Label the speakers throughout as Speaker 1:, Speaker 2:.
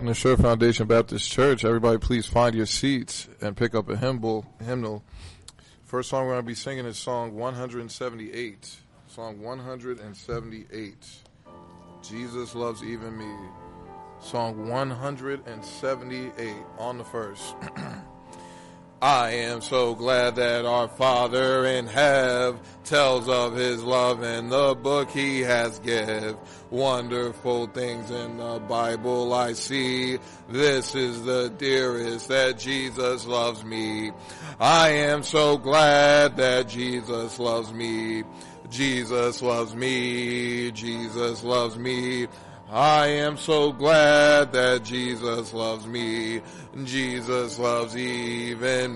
Speaker 1: Welcome to Sure Foundation Baptist Church. Everybody please find your seats and pick up a hymnal. First song we're going to be singing is Song 178. Song 178. Jesus Loves Even Me. Song 178 on the first. I am so glad that our Father in heaven tells of his love in the book he has give. Wonderful things in the Bible I see. This is the dearest that Jesus loves me. I am so glad that Jesus loves me. Jesus loves me. Jesus loves me. I am so glad that Jesus loves me. Jesus loves even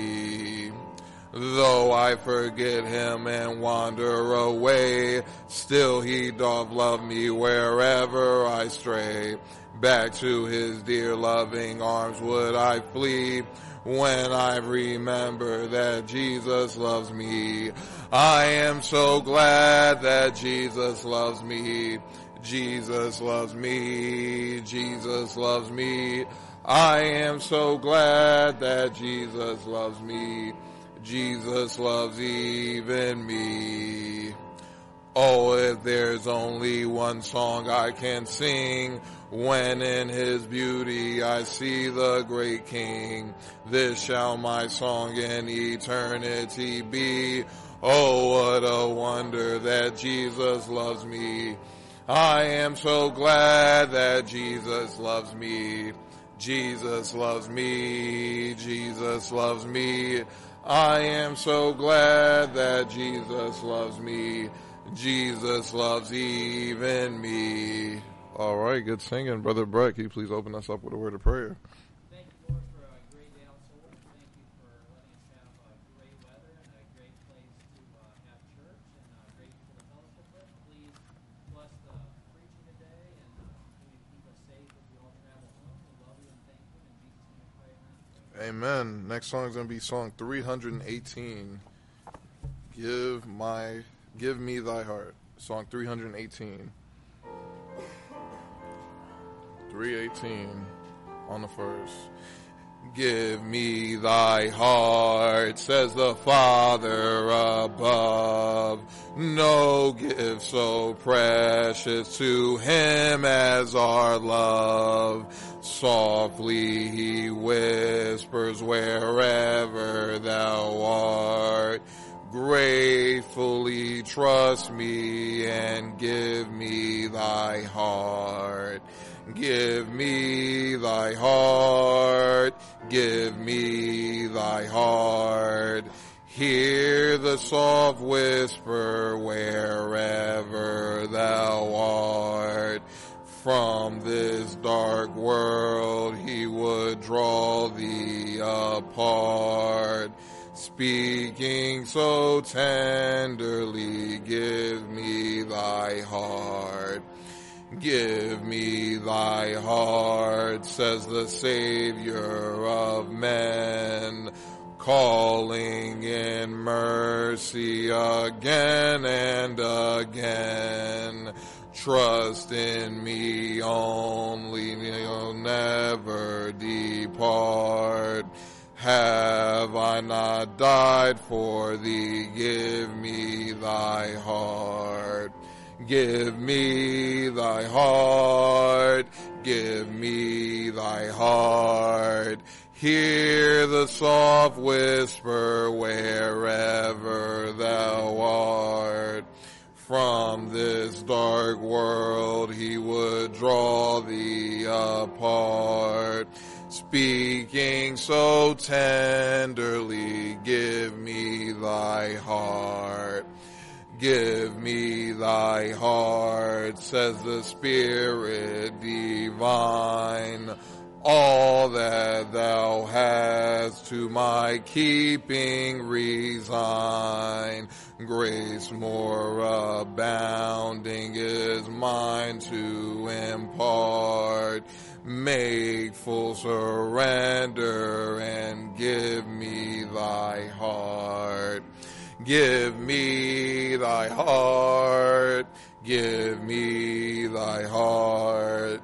Speaker 1: me. Though I forget him and wander away, still he doth love me wherever I stray. Back to his dear loving arms would I flee when I remember that Jesus loves me. I am so glad that Jesus loves me. Jesus loves me. Jesus loves me. I am so glad that Jesus loves me. Jesus loves even me. Oh, if there's only one song I can sing, when in his beauty I see the great King, this shall my song in eternity be. Oh, what a wonder that Jesus loves me. I am so glad that Jesus loves me. Jesus loves me. Jesus loves me. I am so glad that Jesus loves me. Jesus loves even me. All right, good singing. Brother Brett, can you please open us up with a word of prayer?
Speaker 2: Thank you, Lord, for a great day outside. Thank you for letting us have great weather and a great place to have church and great people to fellowship with. Please bless the preaching today and continue to keep us safe as we all travel home. We love you and thank you. In Jesus' name we pray, amen.
Speaker 1: Amen. Next song is going to be song 318. Give me thy heart. Song 318. 318 on the first. Give me thy heart, says the Father above. No gift so precious to him as our love. Softly he whispers wherever thou art. Gratefully trust me and give me thy heart. Give me thy heart. Give me thy heart. Hear the soft whisper wherever thou art. From this dark world he would draw thee apart. Speaking so tenderly, give me thy heart. Give me thy heart, says the Savior of men, calling in mercy again and again. Trust in me only, you'll never depart. Have I not died for thee? Give me thy heart. Give me thy heart. Give me thy heart. Hear the soft whisper wherever thou art. From this dark world he would draw thee apart. Speaking so tenderly, give me thy heart. Give me thy heart, says the Spirit divine. All that thou hast to my keeping resign. Grace more abounding is mine to impart. Make full surrender and give me thy heart. Give me thy heart. Give me thy heart.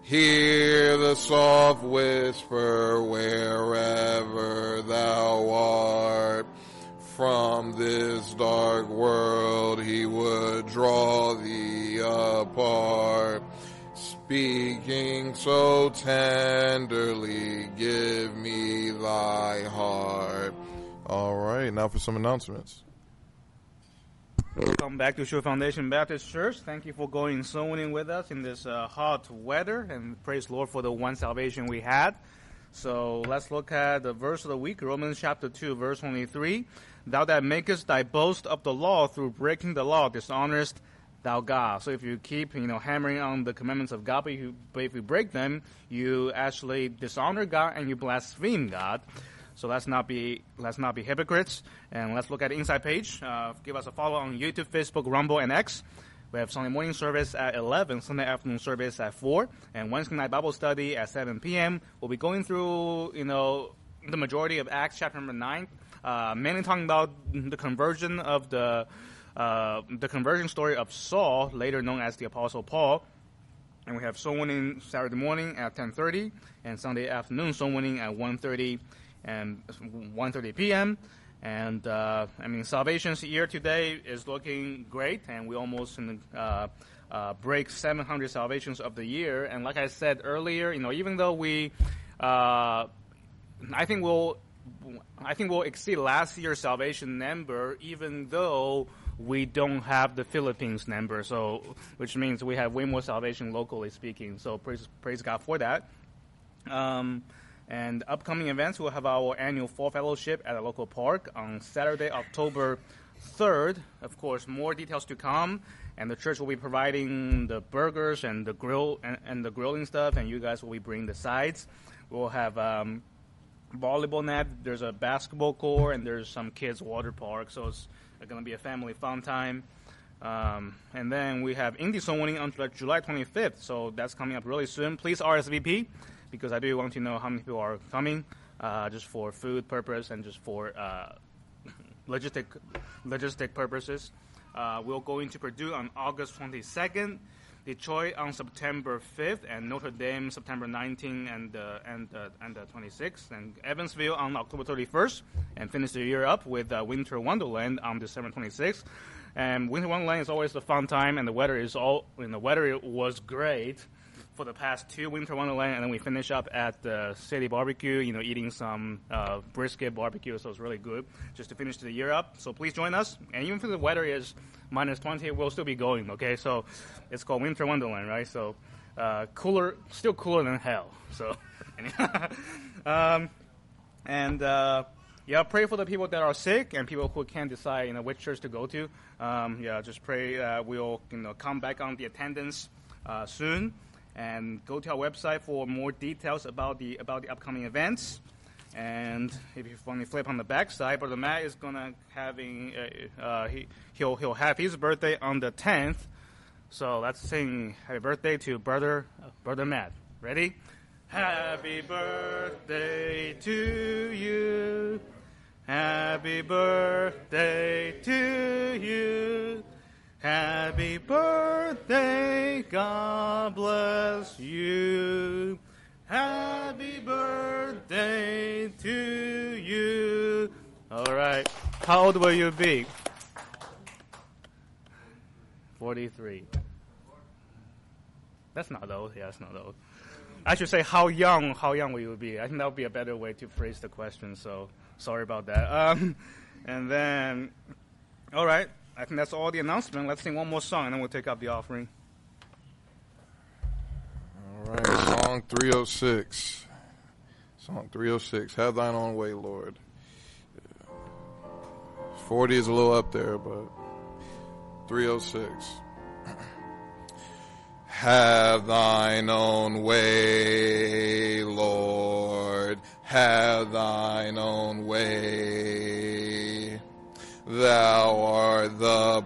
Speaker 1: Hear the soft whisper wherever thou art. From this dark world he would draw thee apart. Speaking so tenderly, give me thy heart. All right, now for some announcements.
Speaker 3: Welcome back to Shore Foundation Baptist Church. Thank you for going sowing with us in this hot weather, and praise the Lord for the one salvation we had. So let's look at the verse of the week, Romans chapter 2, verse 23. Thou that makest thy boast of the law through breaking the law, dishonorest thou God. So if you keep, hammering on the commandments of God, but if you break them, you actually dishonor God and you blaspheme God. So let's not be hypocrites. And let's look at the inside page. Give us a follow on YouTube, Facebook, Rumble, and X. We have Sunday morning service at 11, Sunday afternoon service at 4, and Wednesday night Bible study at 7 p.m. We'll be going through, the majority of Acts chapter number 9, mainly talking about the conversion of the conversion story of Saul, later known as the Apostle Paul. And we have soul winning Saturday morning at 10:30, and Sunday afternoon soul winning at 1:30 and 1:30 p.m. And salvation's year today is looking great, and we almost break 700 salvations of the year. And like I said earlier, even though I think we'll exceed last year's salvation number, even though we don't have the Philippines number. So, which means we have way more salvation locally speaking. So praise God for that. And upcoming events, we'll have our annual Fall Fellowship at a local park on Saturday, October 3rd. Of course, more details to come. And the church will be providing the burgers and the grill and the grilling stuff, and you guys will be bringing the sides. We'll have volleyball net. There's a basketball court, and there's some kids' water park. So it's going to be a family fun time. And then we have Indie Soul Winning on July 25th. So that's coming up really soon. Please RSVP, because I do want to know how many people are coming, just for food purpose and just for logistic purposes. We'll go into Purdue on August 22nd, Detroit on September 5th, and Notre Dame September 19th and the 26th, and Evansville on October 31st, and finish the year up with Winter Wonderland on December 26th. And Winter Wonderland is always a fun time, and the weather was great for the past 2 Winter Wonderland, and then we finish up at the City Barbecue, eating some brisket barbecue, so it's really good just to finish the year up. So please join us, and even if the weather is minus 20, we'll still be going, okay? So it's called Winter Wonderland, right? So still cooler than hell. So, pray for the people that are sick and people who can't decide, which church to go to. Just pray we'll, come back on the attendance soon. And go to our website for more details about the upcoming events. And if you want to flip on the back side, Brother Matt is gonna he'll have his birthday on the 10th. So let's sing happy birthday to Brother Matt. Ready? Happy birthday to you. Happy birthday to you. Happy birthday, God bless you. Happy birthday to you. All right. How old will you be? 43. That's not old. Yeah, that's not old. I should say how young will you be? I think that would be a better way to phrase the question, so sorry about that. And then, all right. I think that's all the announcement. Let's sing one more song, and then we'll take up the offering.
Speaker 1: All right, song 306. Song 306, Have Thine Own Way, Lord. 40 is a little up there, but 306. Have thine own way, Lord. Have thine own way. Thou art the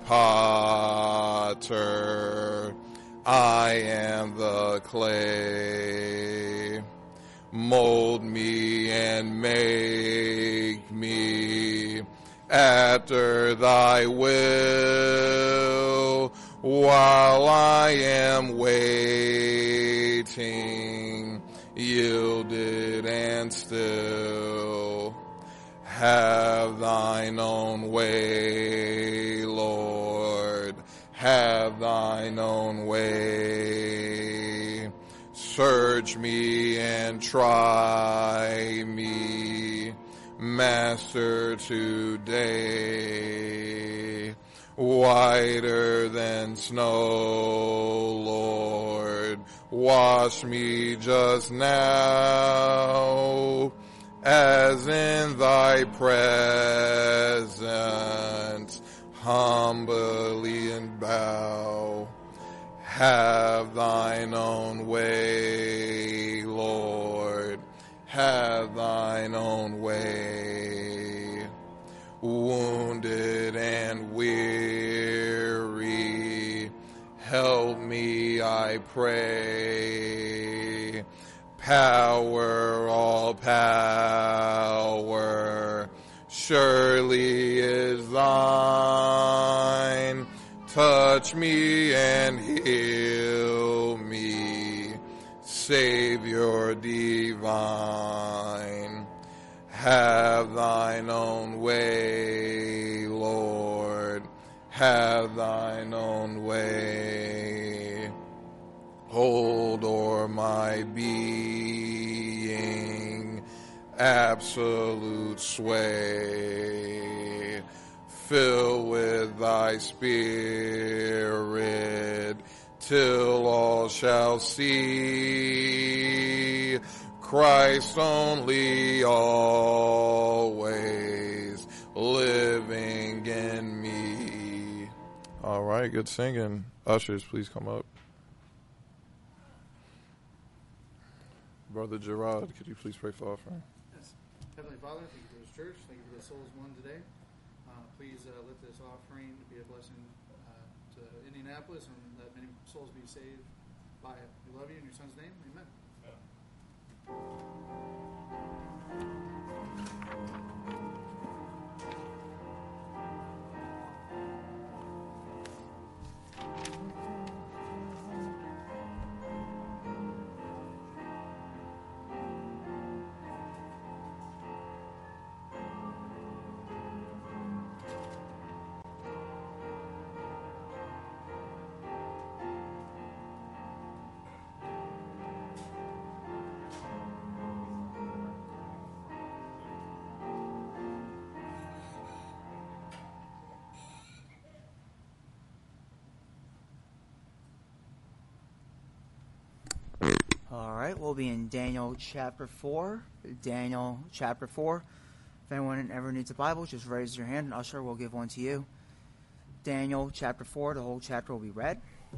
Speaker 1: potter, I am the clay. Mold me and make me after thy will, while I am waiting waiting, yielded and still. Have thine own way, Lord, have thine own way. Search me and try me, Master, today. Whiter than snow, Lord, wash me just now, as in thy presence, humbly and bow. Have thine own way, Lord, have thine own way. Wounded and weary, help me, I pray. Power, all power, surely is thine. Touch me and heal me, Savior divine. Have thine own way, Lord, have thine own way. Hold o'er my being absolute sway. Fill with thy spirit till all shall see Christ only always living in me. All right, good singing. Ushers, please come up. Brother Gerard, could you please pray for offering?
Speaker 4: Yes. Heavenly Father, thank you for this church. Thank you for the souls won today. Please let this offering be a blessing to Indianapolis and that many souls be saved by it. We love you in your son's name. Amen.
Speaker 5: All right, we'll be in Daniel chapter 4. Daniel chapter 4. If anyone ever needs a Bible, just raise your hand and Usher will give one to you. Daniel chapter 4, the whole chapter will be read.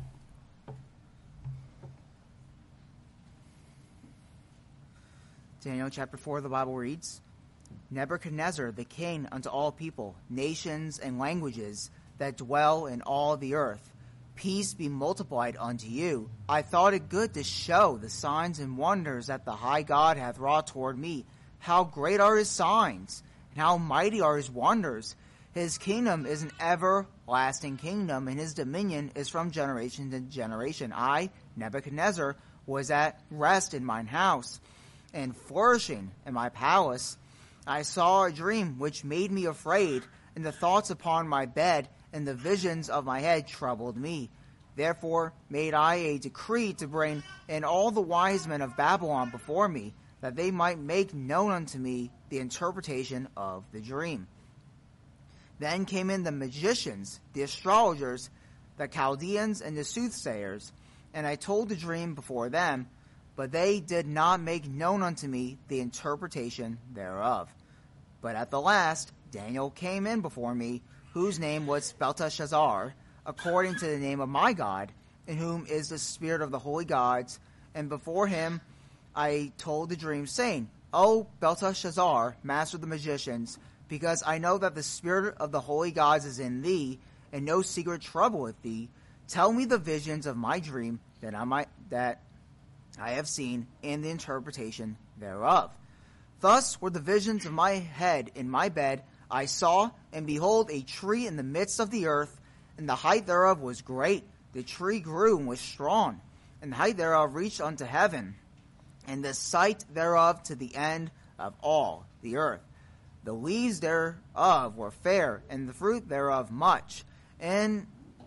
Speaker 5: Daniel chapter 4, the Bible reads, Nebuchadnezzar the king unto all people, nations, and languages that dwell in all the earth, peace be multiplied unto you. I thought it good to show the signs and wonders that the high God hath wrought toward me. How great are his signs, and how mighty are his wonders. His kingdom is an everlasting kingdom, and his dominion is from generation to generation. I, Nebuchadnezzar, was at rest in mine house, and flourishing in my palace. I saw a dream which made me afraid, and the thoughts upon my bed and the visions of my head troubled me. Therefore made I a decree to bring in all the wise men of Babylon before me, that they might make known unto me the interpretation of the dream. Then came in the magicians, the astrologers, the Chaldeans, and the soothsayers, and I told the dream before them, but they did not make known unto me the interpretation thereof. But at the last Daniel came in before me, whose name was Belteshazzar, according to the name of my God, in whom is the spirit of the holy gods. And before him I told the dream, saying, O Belteshazzar, master of the magicians, because I know that the spirit of the holy gods is in thee, and no secret troubleth thee, tell me the visions of my dream that I have seen, and the interpretation thereof. Thus were the visions of my head in my bed. I saw, and behold, a tree in the midst of the earth, and the height thereof was great. The tree grew and was strong, and the height thereof reached unto heaven, and the sight thereof to the end of all the earth. The leaves thereof were fair, and the fruit thereof much, and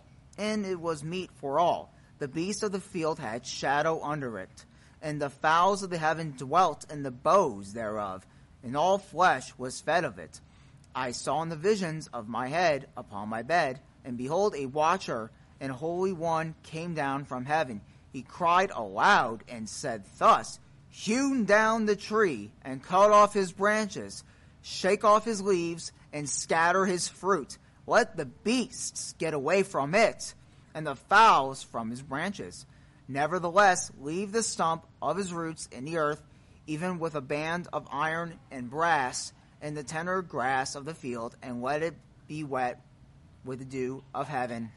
Speaker 5: it was meat for all. The beasts of the field had shadow under it, and the fowls of the heaven dwelt in the boughs thereof, and all flesh was fed of it. I saw in the visions of my head upon my bed, and behold, a watcher and holy one came down from heaven. He cried aloud and said thus, Hew down the tree, and cut off his branches, shake off his leaves, and scatter his fruit. Let the beasts get away from it, and the fowls from his branches. Nevertheless, leave the stump of his roots in the earth, even with a band of iron and brass, and the tender grass of the field, and let it be wet with the dew of heaven.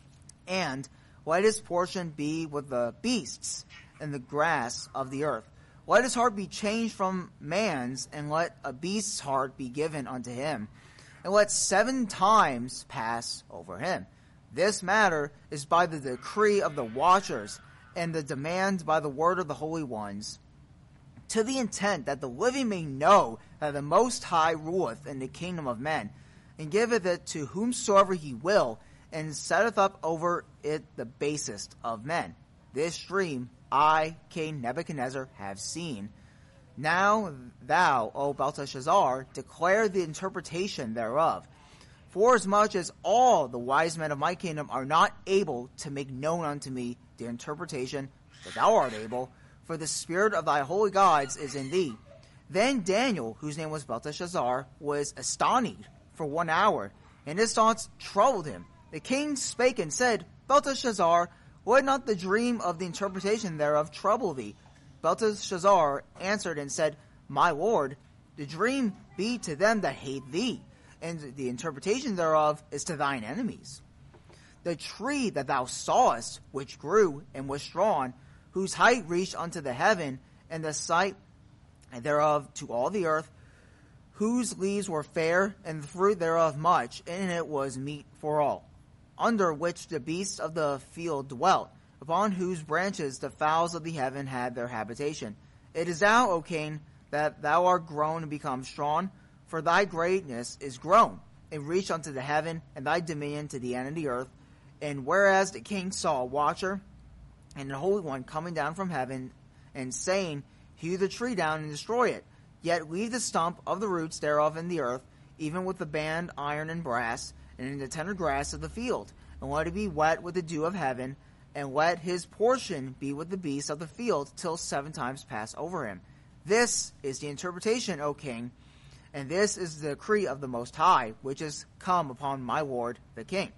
Speaker 5: And let his portion be with the beasts and the grass of the earth. Let his heart be changed from man's, and let a beast's heart be given unto him. And let 7 times pass over him. This matter is by the decree of the watchers, and the demand by the word of the holy ones, to the intent that the living may know that the Most High ruleth in the kingdom of men, and giveth it to whomsoever he will, and setteth up over it the basest of men. This dream I, King Nebuchadnezzar, have seen. Now thou, O Belteshazzar, declare the interpretation thereof. Forasmuch as all the wise men of my kingdom are not able to make known unto me the interpretation, but thou art able, for the spirit of thy holy gods is in thee. Then Daniel, whose name was Belteshazzar, was astonished for 1 hour, and his thoughts troubled him. The king spake and said, Belteshazzar, would not the dream of the interpretation thereof trouble thee? Belteshazzar answered and said, My lord, the dream be to them that hate thee, and the interpretation thereof is to thine enemies. The tree that thou sawest, which grew and was strong, whose height reached unto the heaven, and the sight thereof to all the earth, whose leaves were fair, and the fruit thereof much, and it was meat for all, under which the beasts of the field dwelt, upon whose branches the fowls of the heaven had their habitation. It is thou, O king, that thou art grown and become strong, for thy greatness is grown, and reached unto the heaven, and thy dominion to the end of the earth. And whereas the king saw a watcher and the Holy One coming down from heaven, and saying, Hew the tree down and destroy it, yet leave the stump of the roots thereof in the earth, even with the band, iron, and brass, and in the tender grass of the field, and let it be wet with the dew of heaven, and let his portion be with the beasts of the field, till 7 times pass over him. This is the interpretation, O king, and this is the decree of the Most High, which is come upon my lord the king.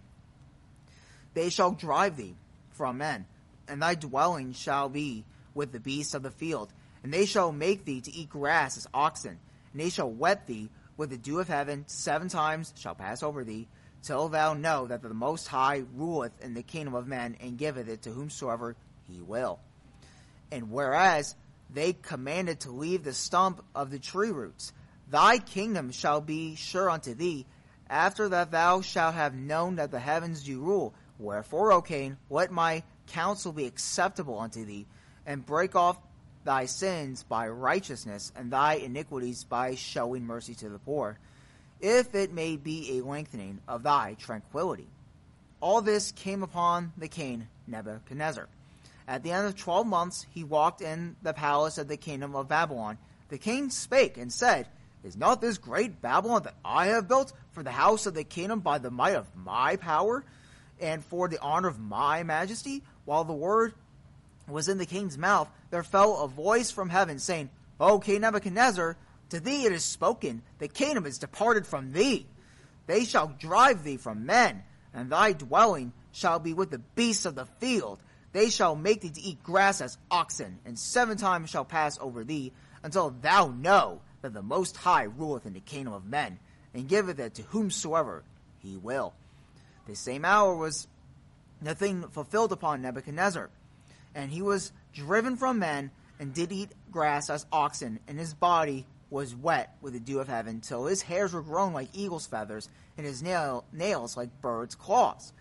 Speaker 5: They shall drive thee from men, and thy dwelling shall be with the beasts of the field, and they shall make thee to eat grass as oxen, and they shall wet thee with the dew of heaven. 7 times shall pass over thee, till thou know that the Most High ruleth in the kingdom of men, and giveth it to whomsoever he will. And whereas they commanded to leave the stump of the tree roots, thy kingdom shall be sure unto thee, after that thou shalt have known that the heavens do rule. Wherefore, O king, let my counsel be acceptable unto thee, and break off thy sins by righteousness, and thy iniquities by showing mercy to the poor, if it may be a lengthening of thy tranquility. All this came upon the king Nebuchadnezzar. At the end of 12 months he walked in the palace of the kingdom of Babylon. The king spake and said, Is not this great Babylon that I have built for the house of the kingdom by the might of my power, and for the honor of my majesty? While the word was in the king's mouth, there fell a voice from heaven, saying, O King Nebuchadnezzar, to thee it is spoken, the kingdom is departed from thee. They shall drive thee from men, and thy dwelling shall be with the beasts of the field. They shall make thee to eat grass as oxen, and 7 times shall pass over thee, until thou know that the Most High ruleth in the kingdom of men, and giveth it to whomsoever he will. The same hour was the thing fulfilled upon Nebuchadnezzar, and he was driven from men, and did eat grass as oxen, and his body was wet with the dew of heaven, till his hairs were grown like eagle's feathers, and his nails like birds' claws.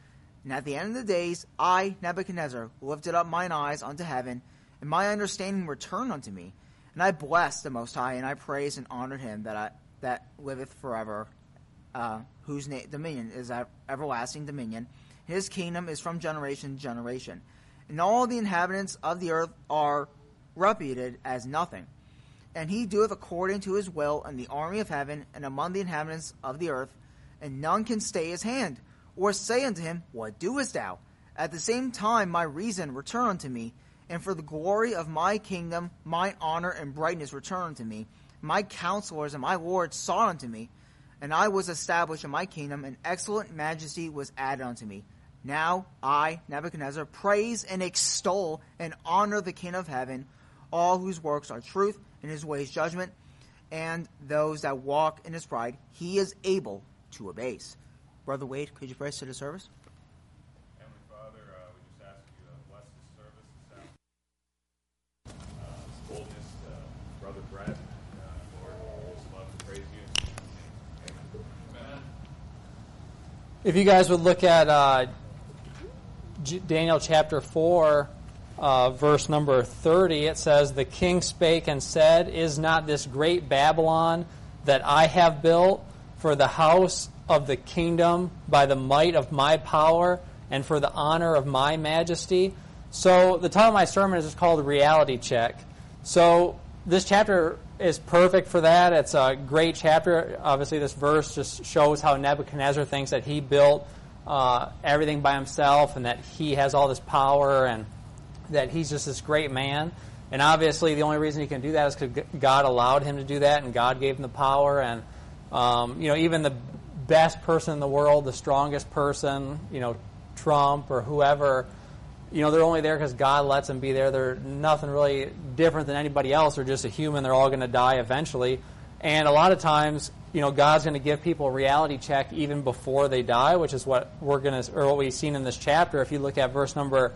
Speaker 5: And at the end of the days, I, Nebuchadnezzar, lifted up mine eyes unto heaven, and my understanding returned unto me. And I blessed the Most High, and I praised and honored him that liveth forever, whose dominion is everlasting dominion. His kingdom is from generation to generation. And all the inhabitants of the earth are reputed as nothing. And he doeth according to his will in the army of heaven and among the inhabitants of the earth, and none can stay his hand, or say unto him, What doest thou? At the same time my reason return unto me, and for the glory of my kingdom mine honor and brightness return unto me. My counselors and my lords sought unto me, and I was established in my kingdom, and excellent majesty was added unto me. Now I, Nebuchadnezzar, praise and extol and honor the King of heaven, all whose works are truth, and his ways judgment, and those that walk in his pride he is able to abase. Brother Wade, could you pray us to the service?
Speaker 6: Heavenly Father, we just ask you to bless this service this afternoon. Boldness, Brother Brett, Lord, we just love to praise you. Amen.
Speaker 7: If you guys would look at Daniel chapter 4, verse number 30, it says, The king spake and said, Is not this great Babylon that I have built for the house of the kingdom by the might of my power and for the honor of my majesty? So the title of my sermon is just called Reality Check. So this chapter is perfect for that. It's a great chapter. Obviously, this verse just shows how Nebuchadnezzar thinks that he built everything by himself and that he has all this power and that he's just this great man. And obviously, the only reason he can do that is because God allowed him to do that, and God gave him the power. And even the best person in the world, the strongest person, Trump or whoever, they're only there because God lets them be there. They're nothing really different than anybody else. They're just a human. They're all going to die eventually. And a lot of times, God's going to give people a reality check even before they die, which is what what we've seen in this chapter. If you look at verse number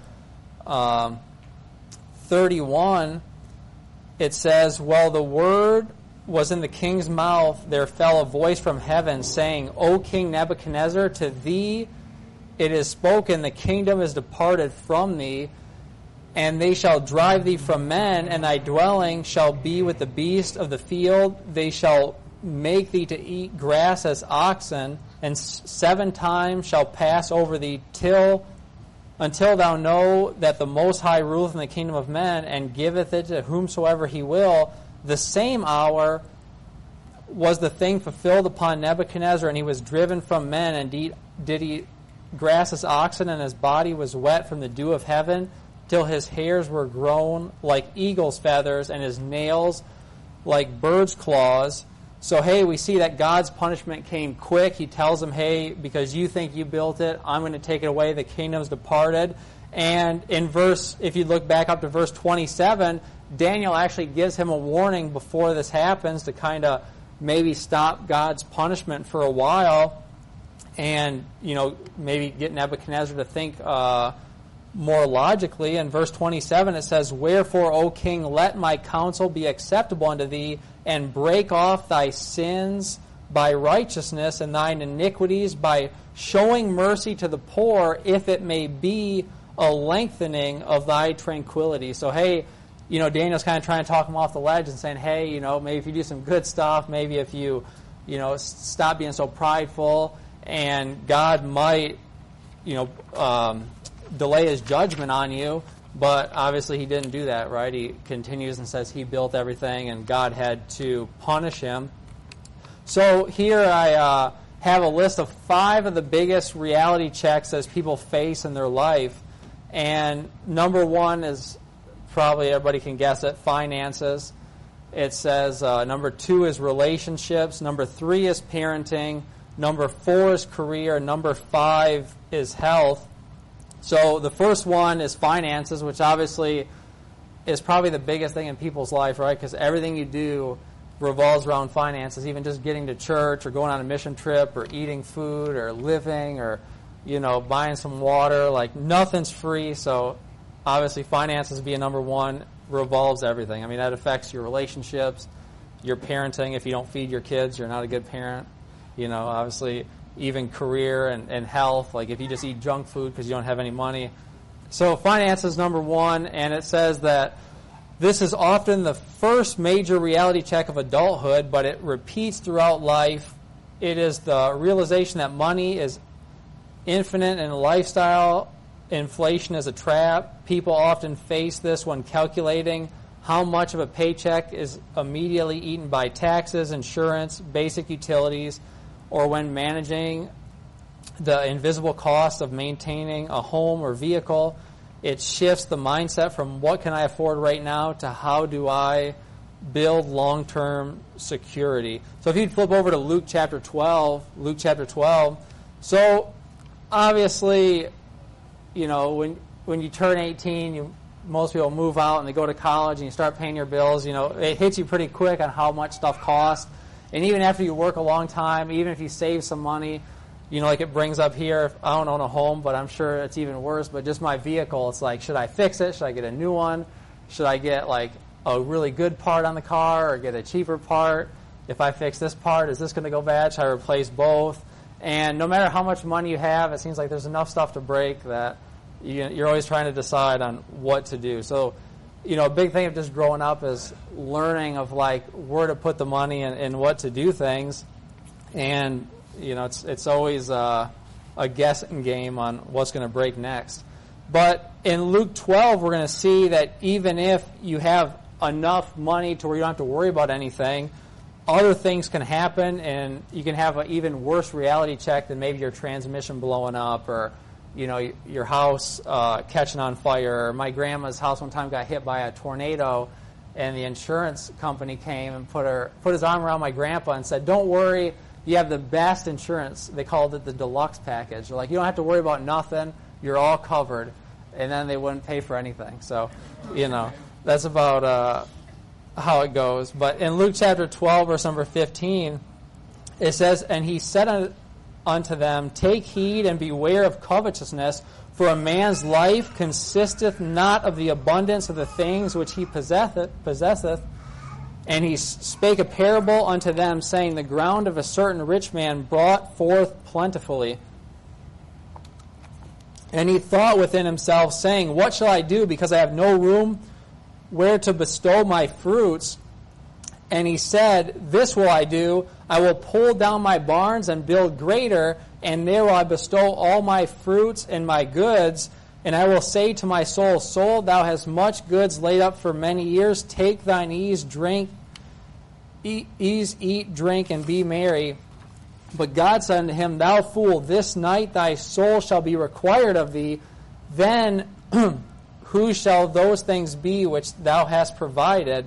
Speaker 7: 31, it says, While the word was in the king's mouth, there fell a voice from heaven, saying, O King Nebuchadnezzar, to thee it is spoken, the kingdom is departed from thee, and they shall drive thee from men, and thy dwelling shall be with the beasts of the field. They shall make thee to eat grass as oxen, and 7 times shall pass over thee until thou know that the Most High ruleth in the kingdom of men, and giveth it to whomsoever he will. The same hour was the thing fulfilled upon Nebuchadnezzar, and he was driven from men, and did eat grass as oxen, and his body was wet from the dew of heaven, till his hairs were grown like eagle's feathers, and his nails like bird's claws. So, hey, we see that God's punishment came quick. He tells them, hey, because you think you built it, I'm going to take it away. The kingdom's departed. And if you look back up to verse 27, Daniel actually gives him a warning before this happens to kind of maybe stop God's punishment for a while and, maybe get Nebuchadnezzar to think more logically. In verse 27, it says, Wherefore, O king, let my counsel be acceptable unto thee, and break off thy sins by righteousness, and thine iniquities by showing mercy to the poor, if it may be a lengthening of thy tranquility. So, hey, Daniel's kind of trying to talk him off the ledge and saying, hey, maybe if you do some good stuff, maybe if you, stop being so prideful, and God might, delay his judgment on you. But obviously he didn't do that, right? He continues and says he built everything and God had to punish him. So here I have a list of 5 of the biggest reality checks as people face in their life. And number 1 is, probably everybody can guess it, finances. It says number 2 is relationships. Number 3 is parenting. Number 4 is career. Number 5 is health. So the first one is finances, which obviously is probably the biggest thing in people's life, right? Because everything you do revolves around finances, even just getting to church or going on a mission trip or eating food or living or, buying some water. Like, nothing's free. So obviously finances being number 1 revolves everything. I mean, that affects your relationships, your parenting. If you don't feed your kids, you're not a good parent. Obviously even career and health, like if you just eat junk food because you don't have any money. So finance is number one, and it says that this is often the first major reality check of adulthood, but it repeats throughout life. It is the realization that money is infinite and lifestyle inflation is a trap. People often face this when calculating how much of a paycheck is immediately eaten by taxes, insurance, basic utilities, or when managing the invisible cost of maintaining a home or vehicle. It shifts the mindset from what can I afford right now to how do I build long-term security. So if you'd flip over to Luke chapter 12. So obviously, you know, when you turn 18, most people move out and they go to college and you start paying your bills. You know, it hits you pretty quick on how much stuff costs. And even after you work a long time, even if you save some money, you know, like it brings up here, I don't own a home, but I'm sure it's even worse. But just my vehicle, it's like, should I fix it? Should I get a new one? Should I get like a really good part on the car or get a cheaper part? If I fix this part, is this going to go bad? Should I replace both? And no matter how much money you have, it seems like there's enough stuff to break that you're always trying to decide on what to do. So, you know, a big thing of just growing up is learning of like where to put the money and what to do things. And you know, it's always a guessing game on what's going to break next. But in Luke 12, we're going to see that even if you have enough money to where you don't have to worry about anything, other things can happen, and you can have an even worse reality check than maybe your transmission blowing up or, you know, your house catching on fire. My grandma's house one time got hit by a tornado, and the insurance company came and put his arm around my grandpa and said, "Don't worry. You have the best insurance." They called it the deluxe package. They're like, you don't have to worry about nothing. You're all covered. And then they wouldn't pay for anything. So, you know, that's about how it goes. But in Luke chapter 12, verse number 15, it says, "And he said unto them, Take heed and beware of covetousness, for a man's life consisteth not of the abundance of the things which he possesseth. And he spake a parable unto them, saying, The ground of a certain rich man brought forth plentifully. And he thought within himself, saying, What shall I do, because I have no room where to bestow my fruits? And he said, This will I do, I will pull down my barns and build greater, and there will I bestow all my fruits and my goods. And I will say to my soul, Soul, thou hast much goods laid up for many years. Take thine ease, eat, drink, and be merry. But God said unto him, Thou fool, this night thy soul shall be required of thee. Then who shall those things be which thou hast provided?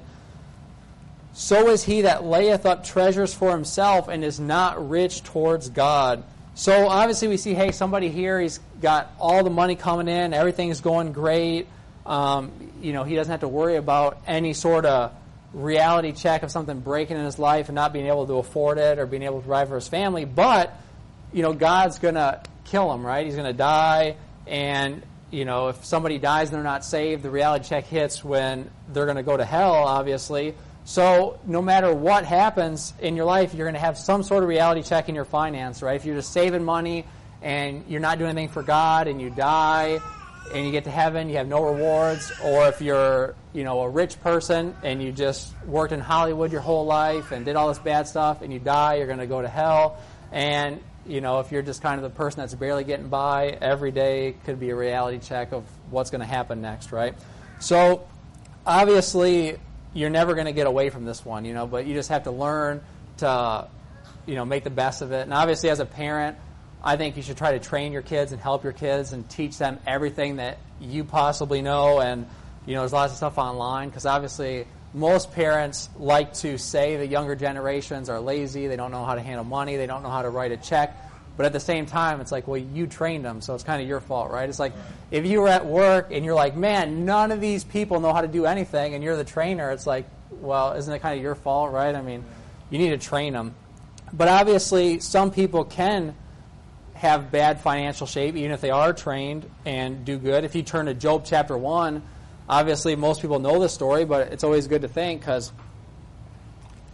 Speaker 7: So is he that layeth up treasures for himself and is not rich towards God." So obviously we see, hey, somebody here, he's got all the money coming in, everything's going great. You know, he doesn't have to worry about any sort of reality check of something breaking in his life and not being able to afford it or being able to provide for his family. But, you know, God's going to kill him, right? He's going to die. And, you know, if somebody dies and they're not saved, the reality check hits when they're going to go to hell, obviously. So no matter what happens in your life, you're going to have some sort of reality check in your finance, right? If you're just saving money and you're not doing anything for God and you die and you get to heaven, you have no rewards. Or if you're, you know, a rich person and you just worked in Hollywood your whole life and did all this bad stuff and you die, you're going to go to hell. And, you know, if you're just kind of the person that's barely getting by, every day could be a reality check of what's going to happen next, right? So obviously you're never going to get away from this one, you know, but you just have to learn to, you know, make the best of it. And obviously as a parent, I think you should try to train your kids and help your kids and teach them everything that you possibly know. And, you know, there's lots of stuff online because obviously most parents like to say the younger generations are lazy, they don't know how to handle money, they don't know how to write a check. But at the same time, it's like, well, you trained them, so it's kind of your fault, right? It's like if you were at work and you're like, man, none of these people know how to do anything, and you're the trainer, it's like, well, isn't it kind of your fault, right? I mean, you need to train them. But obviously, some people can have bad financial shape, even if they are trained and do good. If you turn to Job chapter 1, obviously most people know this story, but it's always good to think because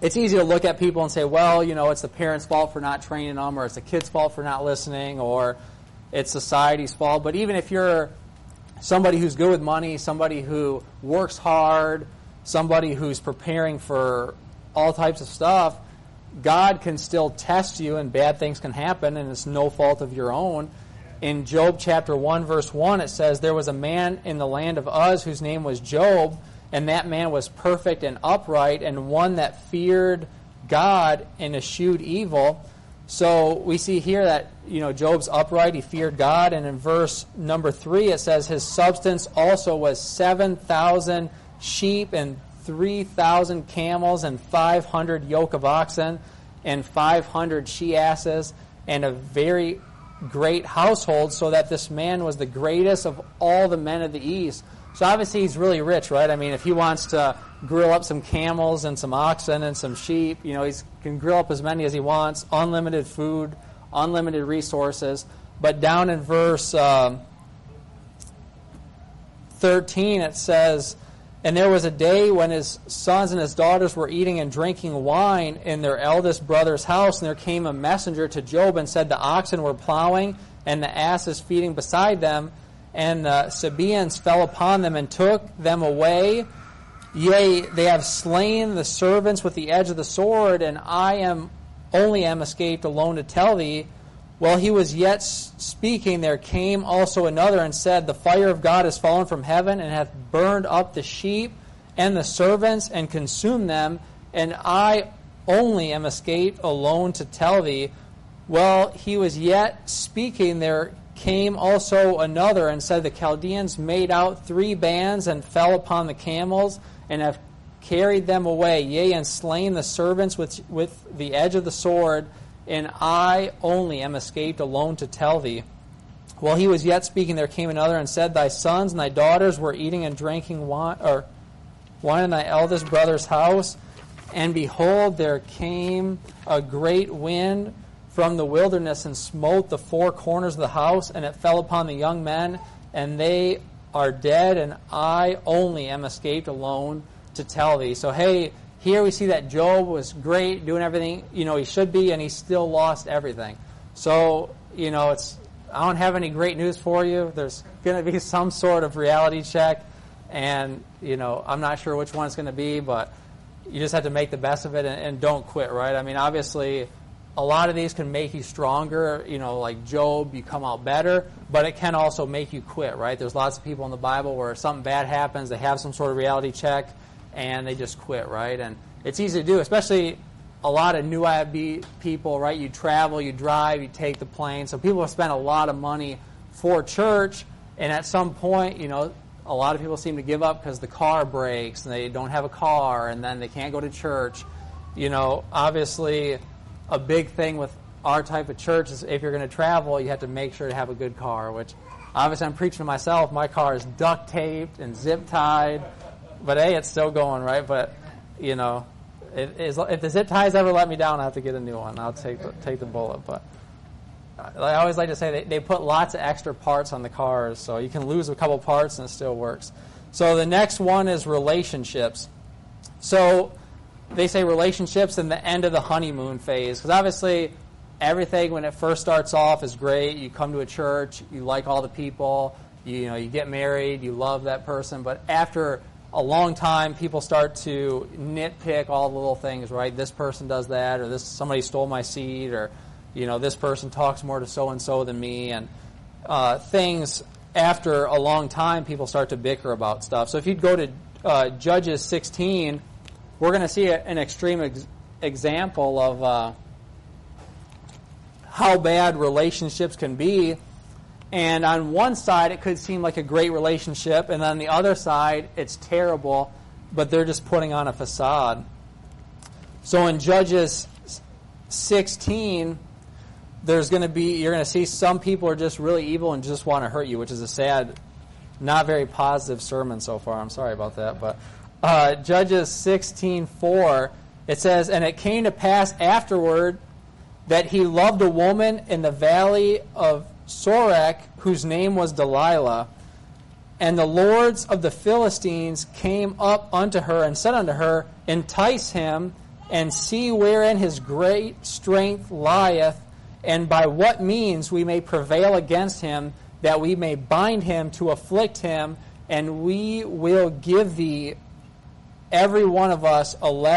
Speaker 7: it's easy to look at people and say, well, it's the parents' fault for not training them, or it's the kid's fault for not listening, or it's society's fault. But even if you're somebody who's good with money, somebody who works hard, somebody who's preparing for all types of stuff, God can still test you and bad things can happen, and it's no fault of your own. In Job chapter 1, verse 1, it says, there was a man in the land of Uz whose name was Job, and that man was perfect and upright, and one that feared God and eschewed evil. So we see here that, Job's upright, he feared God, and in verse number 3 it says his substance also was 7,000 sheep and 3,000 camels and 500 yoke of oxen and 500 she-asses and a very great household, so that this man was the greatest of all the men of the East. So obviously he's really rich, right? I mean, if he wants to grill up some camels and some oxen and some sheep, he can grill up as many as he wants, unlimited food, unlimited resources. But down in verse 13 it says, and there was a day when his sons and his daughters were eating and drinking wine in their eldest brother's house, and there came a messenger to Job and said, the oxen were plowing and the asses feeding beside them, and the Sabaeans fell upon them and took them away. Yea, they have slain the servants with the edge of the sword, and I only am escaped alone to tell thee. While he was yet speaking, there came also another and said, the fire of God is fallen from heaven and hath burned up the sheep and the servants and consumed them, and I only am escaped alone to tell thee. While he was yet speaking, there came also another and said, the Chaldeans made out 3 bands and fell upon the camels and have carried them away, yea, and slain the servants with the edge of the sword, and I only am escaped alone to tell thee. While he was yet speaking, there came another and said, thy sons and thy daughters were eating and drinking wine in thy eldest brother's house, and behold, there came a great wind from the wilderness and smote the 4 corners of the house, and it fell upon the young men, and they are dead, and I only am escaped alone to tell thee. So hey, here we see that Job was great, doing everything he should be, and he still lost everything. So I don't have any great news for you. There's going to be some sort of reality check, and I'm not sure which one it's going to be, but you just have to make the best of it and don't quit, right? I mean, obviously, a lot of these can make you stronger, like Job, you come out better, but it can also make you quit, right? There's lots of people in the Bible where something bad happens, they have some sort of reality check, and they just quit, right? And it's easy to do, especially a lot of new IFB people, right? You travel, you drive, you take the plane. So people have spent a lot of money for church, and at some point, a lot of people seem to give up because the car breaks, and they don't have a car, and then they can't go to church. Obviously, a big thing with our type of church is if you're going to travel, you have to make sure to have a good car, which obviously I'm preaching to myself. My car is duct taped and zip tied, but hey, it's still going, right? But, if the zip ties ever let me down, I have to get a new one. I'll take the bullet. But I always like to say they put lots of extra parts on the cars, so you can lose a couple parts and it still works. So the next one is relationships. So they say relationships in the end of the honeymoon phase, because obviously everything when it first starts off is great. You come to a church, you like all the people, you get married, you love that person, but after a long time, people start to nitpick all the little things, right? This person does that, or somebody stole my seat, or this person talks more to so and so than me, and things. After a long time, people start to bicker about stuff. So if you'd go to Judges 16, we're going to see an extreme example of how bad relationships can be. And on one side, it could seem like a great relationship, and on the other side, it's terrible, but they're just putting on a facade. So in Judges 16, you're going to see some people are just really evil and just want to hurt you, which is a sad, not very positive sermon so far. I'm sorry about that. But Judges 16:4, it says, and it came to pass afterward that he loved a woman in the valley of Sorek, whose name was Delilah. And the lords of the Philistines came up unto her and said unto her, entice him, and see wherein his great strength lieth, and by what means we may prevail against him, that we may bind him to afflict him, and we will give thee, every one of us,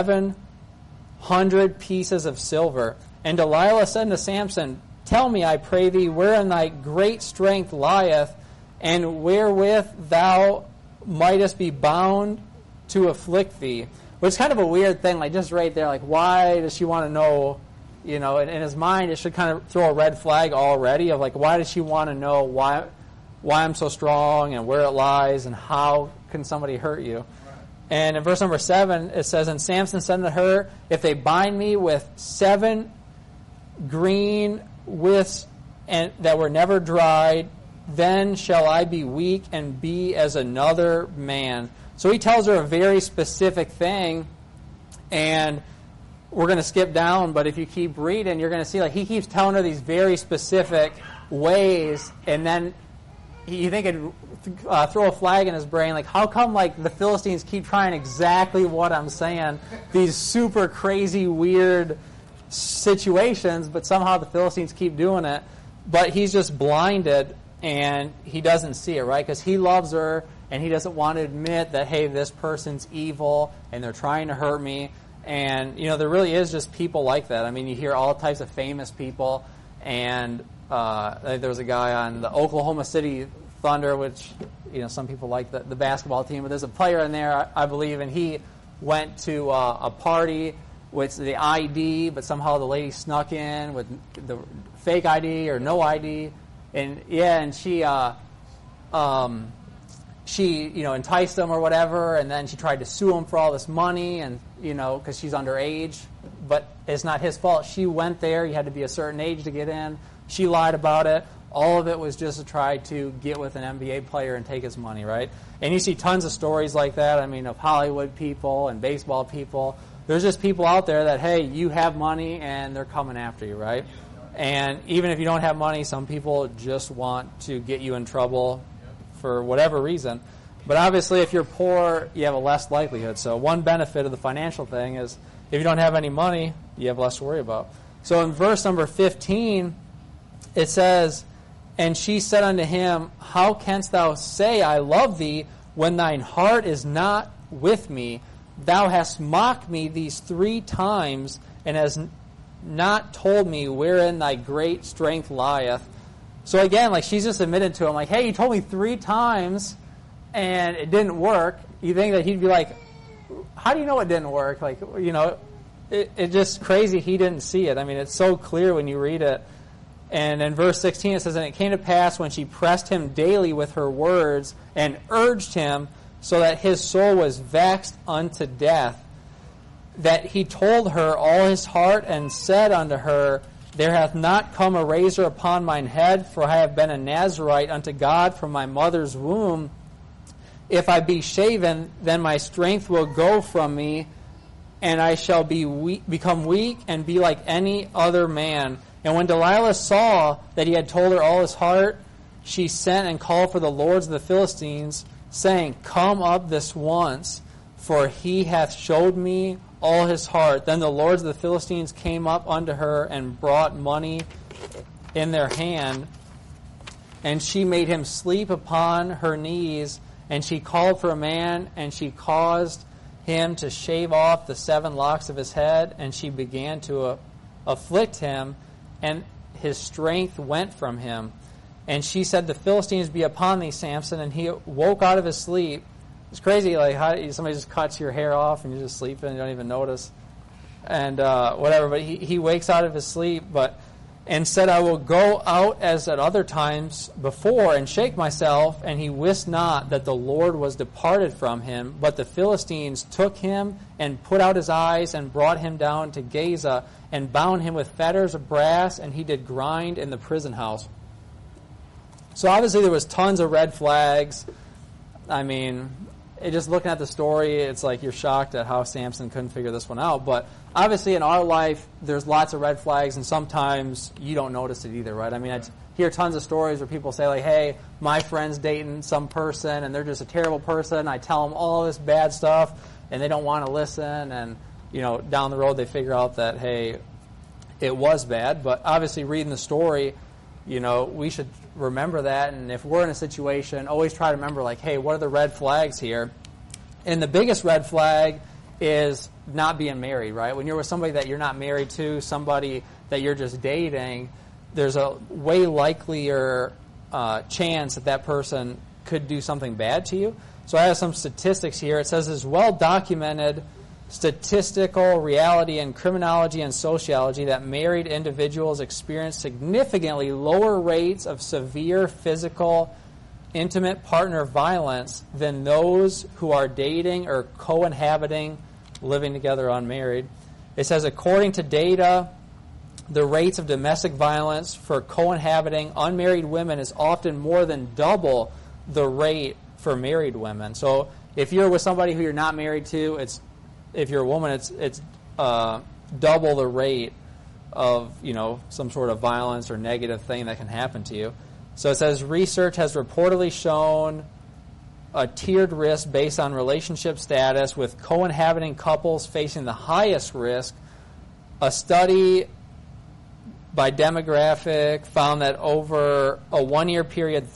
Speaker 7: 1,100 pieces of silver. And Delilah said unto Samson, Tell me, I pray thee, wherein thy great strength lieth, and wherewith thou mightest be bound to afflict thee. Which is kind of a weird thing, like just right there, like why does she want to know, you know, in his mind it should kind of throw a red flag already of like why does she want to know why I'm so strong and where it lies and how can somebody hurt you. Right. And in verse number 7 it says, And Samson said unto her, If they bind me with 7 green withs and that were never dried, then shall I be weak and be as another man. So he tells her a very specific thing, and we're going to skip down, but if you keep reading, you're going to see like he keeps telling her these very specific ways, and then you think it'd throw a flag in his brain, like how come like the Philistines keep trying exactly what I'm saying, these super crazy weird situations, but somehow the Philistines keep doing it. But he's just blinded, and he doesn't see it, right? Because he loves her, and he doesn't want to admit that, hey, this person's evil, and they're trying to hurt me. And, you know, there really is just people like that. I mean, you hear all types of famous people, and there was a guy on the Oklahoma City Thunder, which, you know, some people like the basketball team, but there's a player in there, I believe, and he went to a party with the ID, but somehow the lady snuck in with the fake ID or no ID. And, yeah, and she you know, enticed him or whatever, and then she tried to sue him for all this money, and, you know, because she's underage. But it's not his fault. She went there. You had to be a certain age to get in. She lied about it. All of it was just to try to get with an NBA player and take his money, right? And you see tons of stories like that, I mean, of Hollywood people and baseball people. There's just people out there that, hey, you have money, and they're coming after you, right? And even if you don't have money, some people just want to get you in trouble for whatever reason. But obviously, if you're poor, you have a less likelihood. So one benefit of the financial thing is if you don't have any money, you have less to worry about. So in verse number 15, it says, And she said unto him, How canst thou say, I love thee, when thine heart is not with me? Thou hast mocked me these 3 times, and hast not told me wherein thy great strength lieth. So again, like she's just admitted to him, like, hey, you told me 3 times, and it didn't work. You think that he'd be like, how do you know it didn't work? Like, you know, it's just crazy he didn't see it. I mean, it's so clear when you read it. And in verse 16 it says, And it came to pass when she pressed him daily with her words, and urged him, so that his soul was vexed unto death, that he told her all his heart, and said unto her, There hath not come a razor upon mine head, for I have been a Nazarite unto God from my mother's womb. If I be shaven, then my strength will go from me, and I shall become weak and be like any other man. And when Delilah saw that he had told her all his heart, she sent and called for the lords of the Philistines, saying, Come up this once, for he hath showed me all his heart. Then the lords of the Philistines came up unto her, and brought money in their hand, and she made him sleep upon her knees, and she called for a man, and she caused him to shave off the 7 locks of his head, and she began to afflict him, and his strength went from him. And she said, The Philistines be upon thee, Samson. And he woke out of his sleep. It's crazy, like how somebody just cuts your hair off and you're just sleeping and you don't even notice. And whatever, but he wakes out of his sleep, and said, I will go out as at other times before, and shake myself. And he wist not that the Lord was departed from him. But the Philistines took him, and put out his eyes, and brought him down to Gaza, and bound him with fetters of brass, and he did grind in the prison house. So obviously there was tons of red flags. I mean, just looking at the story, it's like you're shocked at how Samson couldn't figure this one out. But obviously in our life, there's lots of red flags, and sometimes you don't notice it either, right? I mean, I hear tons of stories where people say, like, hey, my friend's dating some person, and they're just a terrible person. I tell them all this bad stuff, and they don't want to listen. And, down the road they figure out that, hey, it was bad. But obviously reading the story, we should remember that. And if we're in a situation, always try to remember, like, hey, what are the red flags here? And the biggest red flag is not being married, right? When you're with somebody that you're not married to, somebody that you're just dating, there's a way likelier chance that person could do something bad to you. So I have some statistics here. It says it's well documented statistical reality in criminology and sociology that married individuals experience significantly lower rates of severe physical, intimate partner violence than those who are dating or cohabiting, living together unmarried. It says according to data, the rates of domestic violence for cohabiting unmarried women is often more than double the rate for married women. So if you're with somebody who you're not married to, if you're a woman, it's double the rate of some sort of violence or negative thing that can happen to you. So it says research has reportedly shown a tiered risk based on relationship status, with cohabiting couples facing the highest risk. A study by demographic found that over a 1-year period,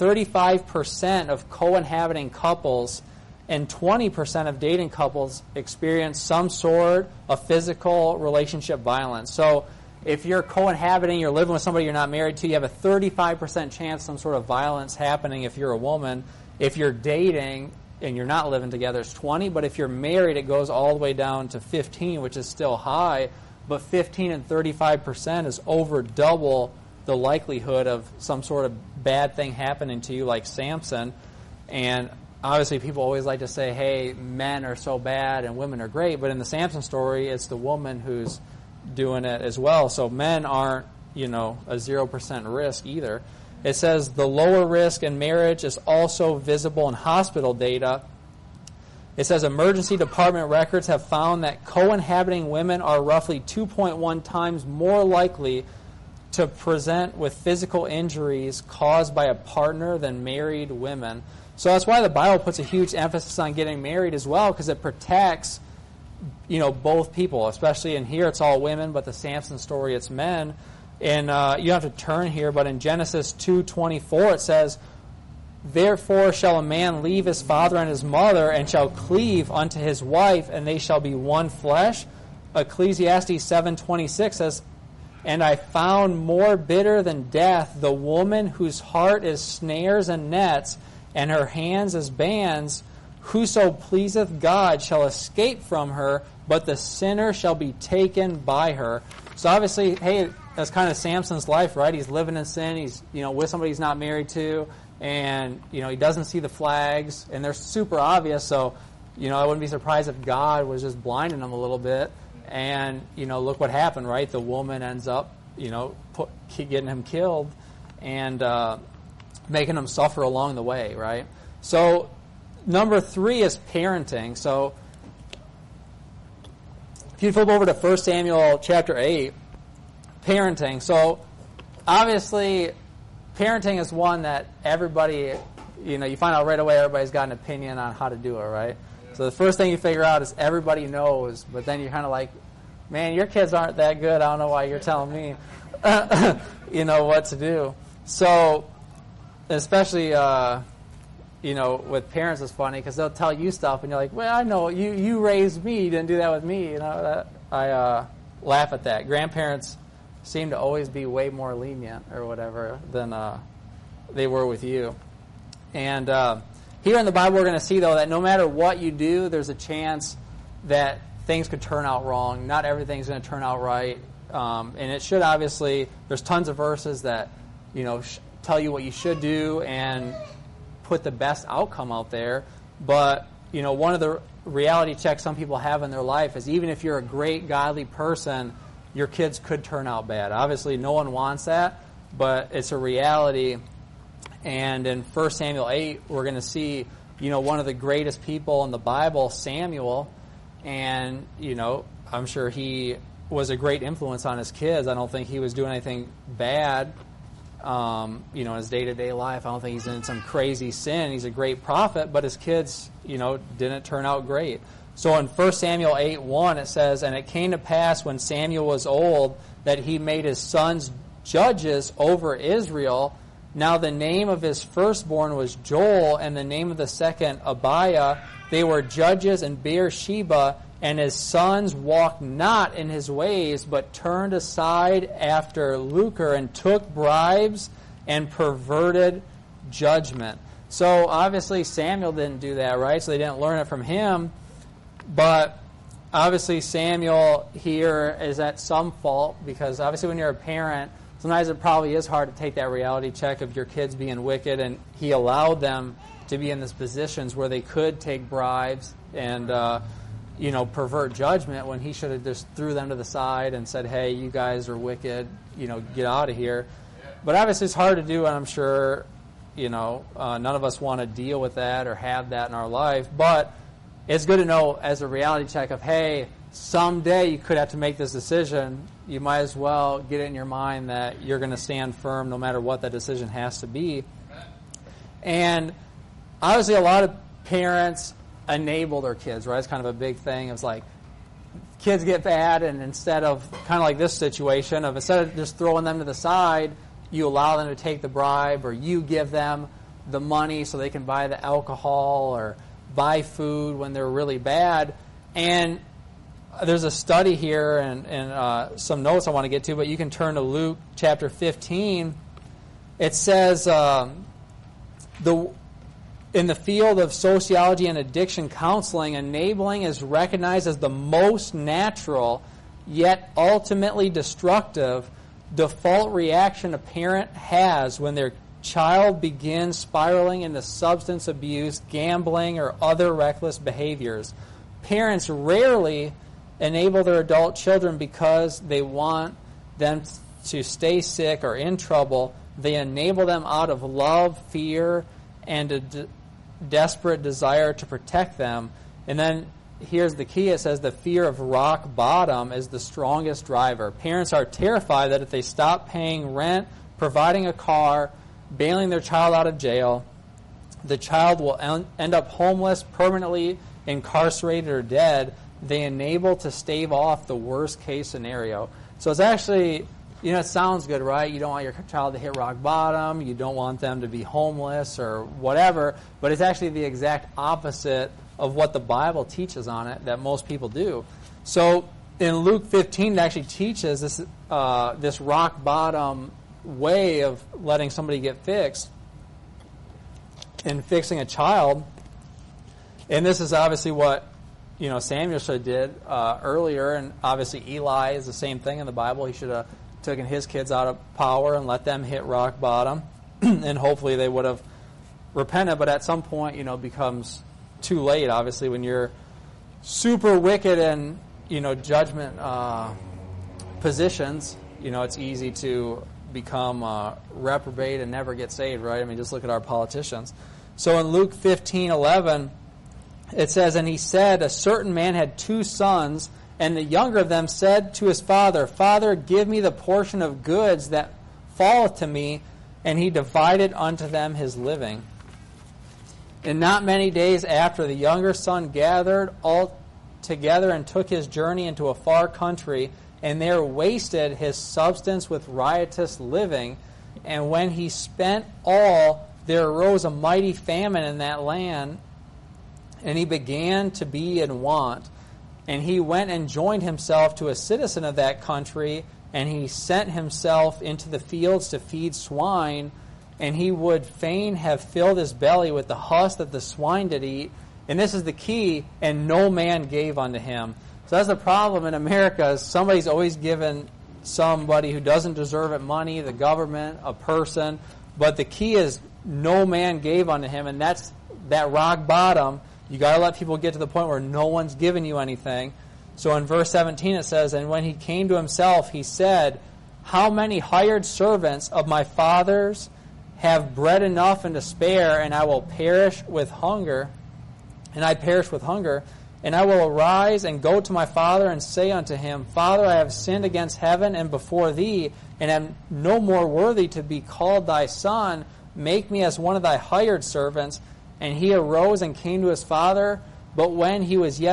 Speaker 7: 35% of cohabiting couples and 20% of dating couples experience some sort of physical relationship violence. So if you're cohabiting, you're living with somebody you're not married to, you have a 35% chance some sort of violence happening if you're a woman. If you're dating and you're not living together, it's 20. But if you're married, it goes all the way down to 15, which is still high. But 15 and 35% is over double the likelihood of some sort of bad thing happening to you, like Samson. And obviously people always like to say, hey, men are so bad and women are great. But in the Samson story, it's the woman who's doing it as well. So men aren't, a 0% risk either. It says the lower risk in marriage is also visible in hospital data. It says emergency department records have found that cohabiting women are roughly 2.1 times more likely to present with physical injuries caused by a partner than married women. So that's why the Bible puts a huge emphasis on getting married as well, because it protects both people. Especially in here, it's all women, but the Samson story, it's men. And you don't have to turn here, but in Genesis 2:24, it says, therefore shall a man leave his father and his mother, and shall cleave unto his wife, and they shall be one flesh. Ecclesiastes 7:26 says, and I found more bitter than death the woman whose heart is snares and nets, and her hands as bands. Whoso pleaseth God shall escape from her, but the sinner shall be taken by her. So obviously, hey, that's kind of Samson's life, right? He's living in sin. He's, with somebody he's not married to, and, he doesn't see the flags, and they're super obvious. So, I wouldn't be surprised if God was just blinding him a little bit. And, look what happened, right? The woman ends up, getting him killed and making him suffer along the way, right? So, number 3 is parenting. So, if you flip over to 1 Samuel chapter 8, parenting. So, obviously, parenting is one that everybody, you find out right away everybody's got an opinion on how to do it, right? Yeah. So the first thing you figure out is everybody knows, but then you're kind of like, man, your kids aren't that good. I don't know why you're telling me, what to do. So, especially, with parents, it's funny because they'll tell you stuff, and you're like, well, I know you raised me, you didn't do that with me. I laugh at that. Grandparents seem to always be way more lenient or whatever than they were with you. And here in the Bible, we're going to see, though, that no matter what you do, there's a chance that things could turn out wrong. Not everything's going to turn out right. And it should, obviously, there's tons of verses that, tell you what you should do and put the best outcome out there. But, one of the reality checks some people have in their life is even if you're a great, godly person, your kids could turn out bad. Obviously, no one wants that, but it's a reality. And in 1 Samuel 8, we're going to see, one of the greatest people in the Bible, Samuel, and, I'm sure he was a great influence on his kids. I don't think he was doing anything bad, in his day-to-day life. I don't think he's in some crazy sin. He's a great prophet, but his kids, didn't turn out great. So in 1 Samuel 8:1 it says, "And it came to pass when Samuel was old that he made his sons judges over Israel. Now the name of his firstborn was Joel, and the name of the second Abiah. They were judges in Beersheba, and his sons walked not in his ways, but turned aside after lucre, and took bribes, and perverted judgment." So obviously Samuel didn't do that, right? So they didn't learn it from him. But obviously Samuel here is at some fault, because obviously when you're a parent, sometimes it probably is hard to take that reality check of your kids being wicked, and he allowed them to be in these positions where they could take bribes and pervert judgment, when he should have just threw them to the side and said, "Hey, you guys are wicked, get out of here." But obviously it's hard to do, and I'm sure none of us want to deal with that or have that in our life. But it's good to know as a reality check of, hey, someday you could have to make this decision. You might as well get it in your mind that you're going to stand firm no matter what that decision has to be. And obviously a lot of parents enable their kids, right? It's kind of a big thing. It's like kids get bad, and instead of kind of like this situation, instead of just throwing them to the side, you allow them to take the bribe, or you give them the money so they can buy the alcohol or buy food when they're really bad. And there's a study here and some notes I want to get to, but you can turn to Luke chapter 15. It says, in the field of sociology and addiction counseling, enabling is recognized as the most natural, yet ultimately destructive, default reaction a parent has when their child begins spiraling into substance abuse, gambling, or other reckless behaviors. Parents rarely enable their adult children because they want them to stay sick or in trouble. They enable them out of love, fear, and a desperate desire to protect them. And then here's the key. It says the fear of rock bottom is the strongest driver. Parents are terrified that if they stop paying rent, providing a car, bailing their child out of jail, the child will end up homeless, permanently incarcerated, or dead. They enable to stave off the worst case scenario. So it's actually, it sounds good, right? You don't want your child to hit rock bottom. You don't want them to be homeless or whatever. But it's actually the exact opposite of what the Bible teaches on it that most people do. So in Luke 15, it actually teaches this rock bottom way of letting somebody get fixed and fixing a child. And this is obviously what Samuel should have did earlier, and obviously Eli is the same thing in the Bible. He should have taken his kids out of power and let them hit rock bottom, and hopefully they would have repented. But at some point, becomes too late. Obviously, when you're super wicked in judgment positions, it's easy to become reprobate and never get saved, right? I mean, just look at our politicians. So in Luke 15:11, it says, "And he said, a certain man had 2 sons, and the younger of them said to his father, Father, give me the portion of goods that falleth to me. And he divided unto them his living. And not many days after, the younger son gathered all together and took his journey into a far country, and there wasted his substance with riotous living. And when he spent all, there arose a mighty famine in that land, and he began to be in want. And he went and joined himself to a citizen of that country, and he sent himself into the fields to feed swine, and he would fain have filled his belly with the husk that the swine did eat. And this is the key, and no man gave unto him." So that's the problem in America, is somebody's always given somebody who doesn't deserve it money, the government, a person. But the key is no man gave unto him, and that's that rock bottom. You got to let people get to the point where no one's giving you anything. So in verse 17 it says, "And when he came to himself, he said, How many hired servants of my father's have bread enough and to spare, and I will perish with hunger, and I perish with hunger. And I will arise and go to my father and say unto him, Father, I have sinned against heaven and before thee, and am no more worthy to be called thy son. Make me as one of thy hired servants. And he arose and came to his father. But when he was yet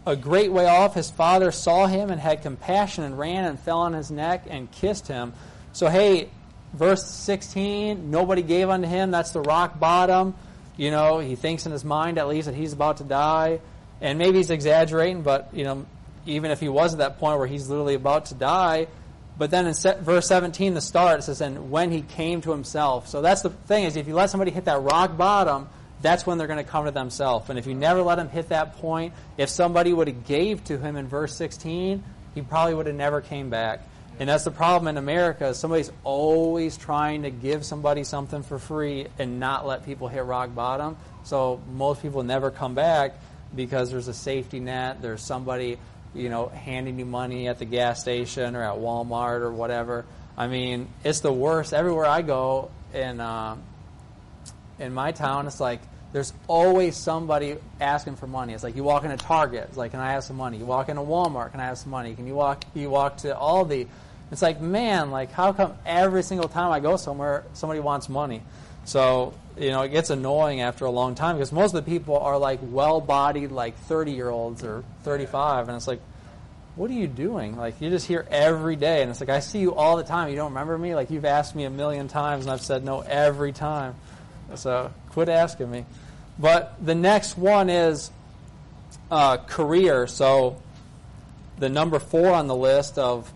Speaker 7: a great way off, his father saw him and had compassion and ran and fell on his neck and kissed him. So, hey, verse 16, nobody gave unto him. That's the rock bottom. You know, he thinks in his mind at least that he's about to die. And maybe he's exaggerating, but, you know, even if he was at that point where he's literally about to die. But then in verse 17, the start, it says, and when he came to himself. So that's the thing, is if you let somebody hit that rock bottom, that's when they're going to come to themselves. And if you never let him hit that point, if somebody would have gave to him in verse 16, he probably would have never came back. And that's the problem in America. Somebody's always trying to give somebody something for free and not let people hit rock bottom. So most people never come back because there's a safety net. There's somebody, you know, handing you money at the gas station or at Walmart or whatever. I mean, it's the worst. Everywhere I go in my town, it's like there's always somebody asking for money. It's like you walk into Target, it's like, can I have some money? You walk into Walmart, can I have some money? You walk to Aldi. It's like, man, like how come every single time I go somewhere, somebody wants money? So, you know, it gets annoying after a long time because most of the people are like well-bodied, like 30-year-olds or 35, and it's like, what are you doing? Like, you're just here every day, and it's like, I see you all the time. You don't remember me? Like, you've asked me a million times, and I've said no every time. So quit asking me. But the next one is career. So the number 4 on the list of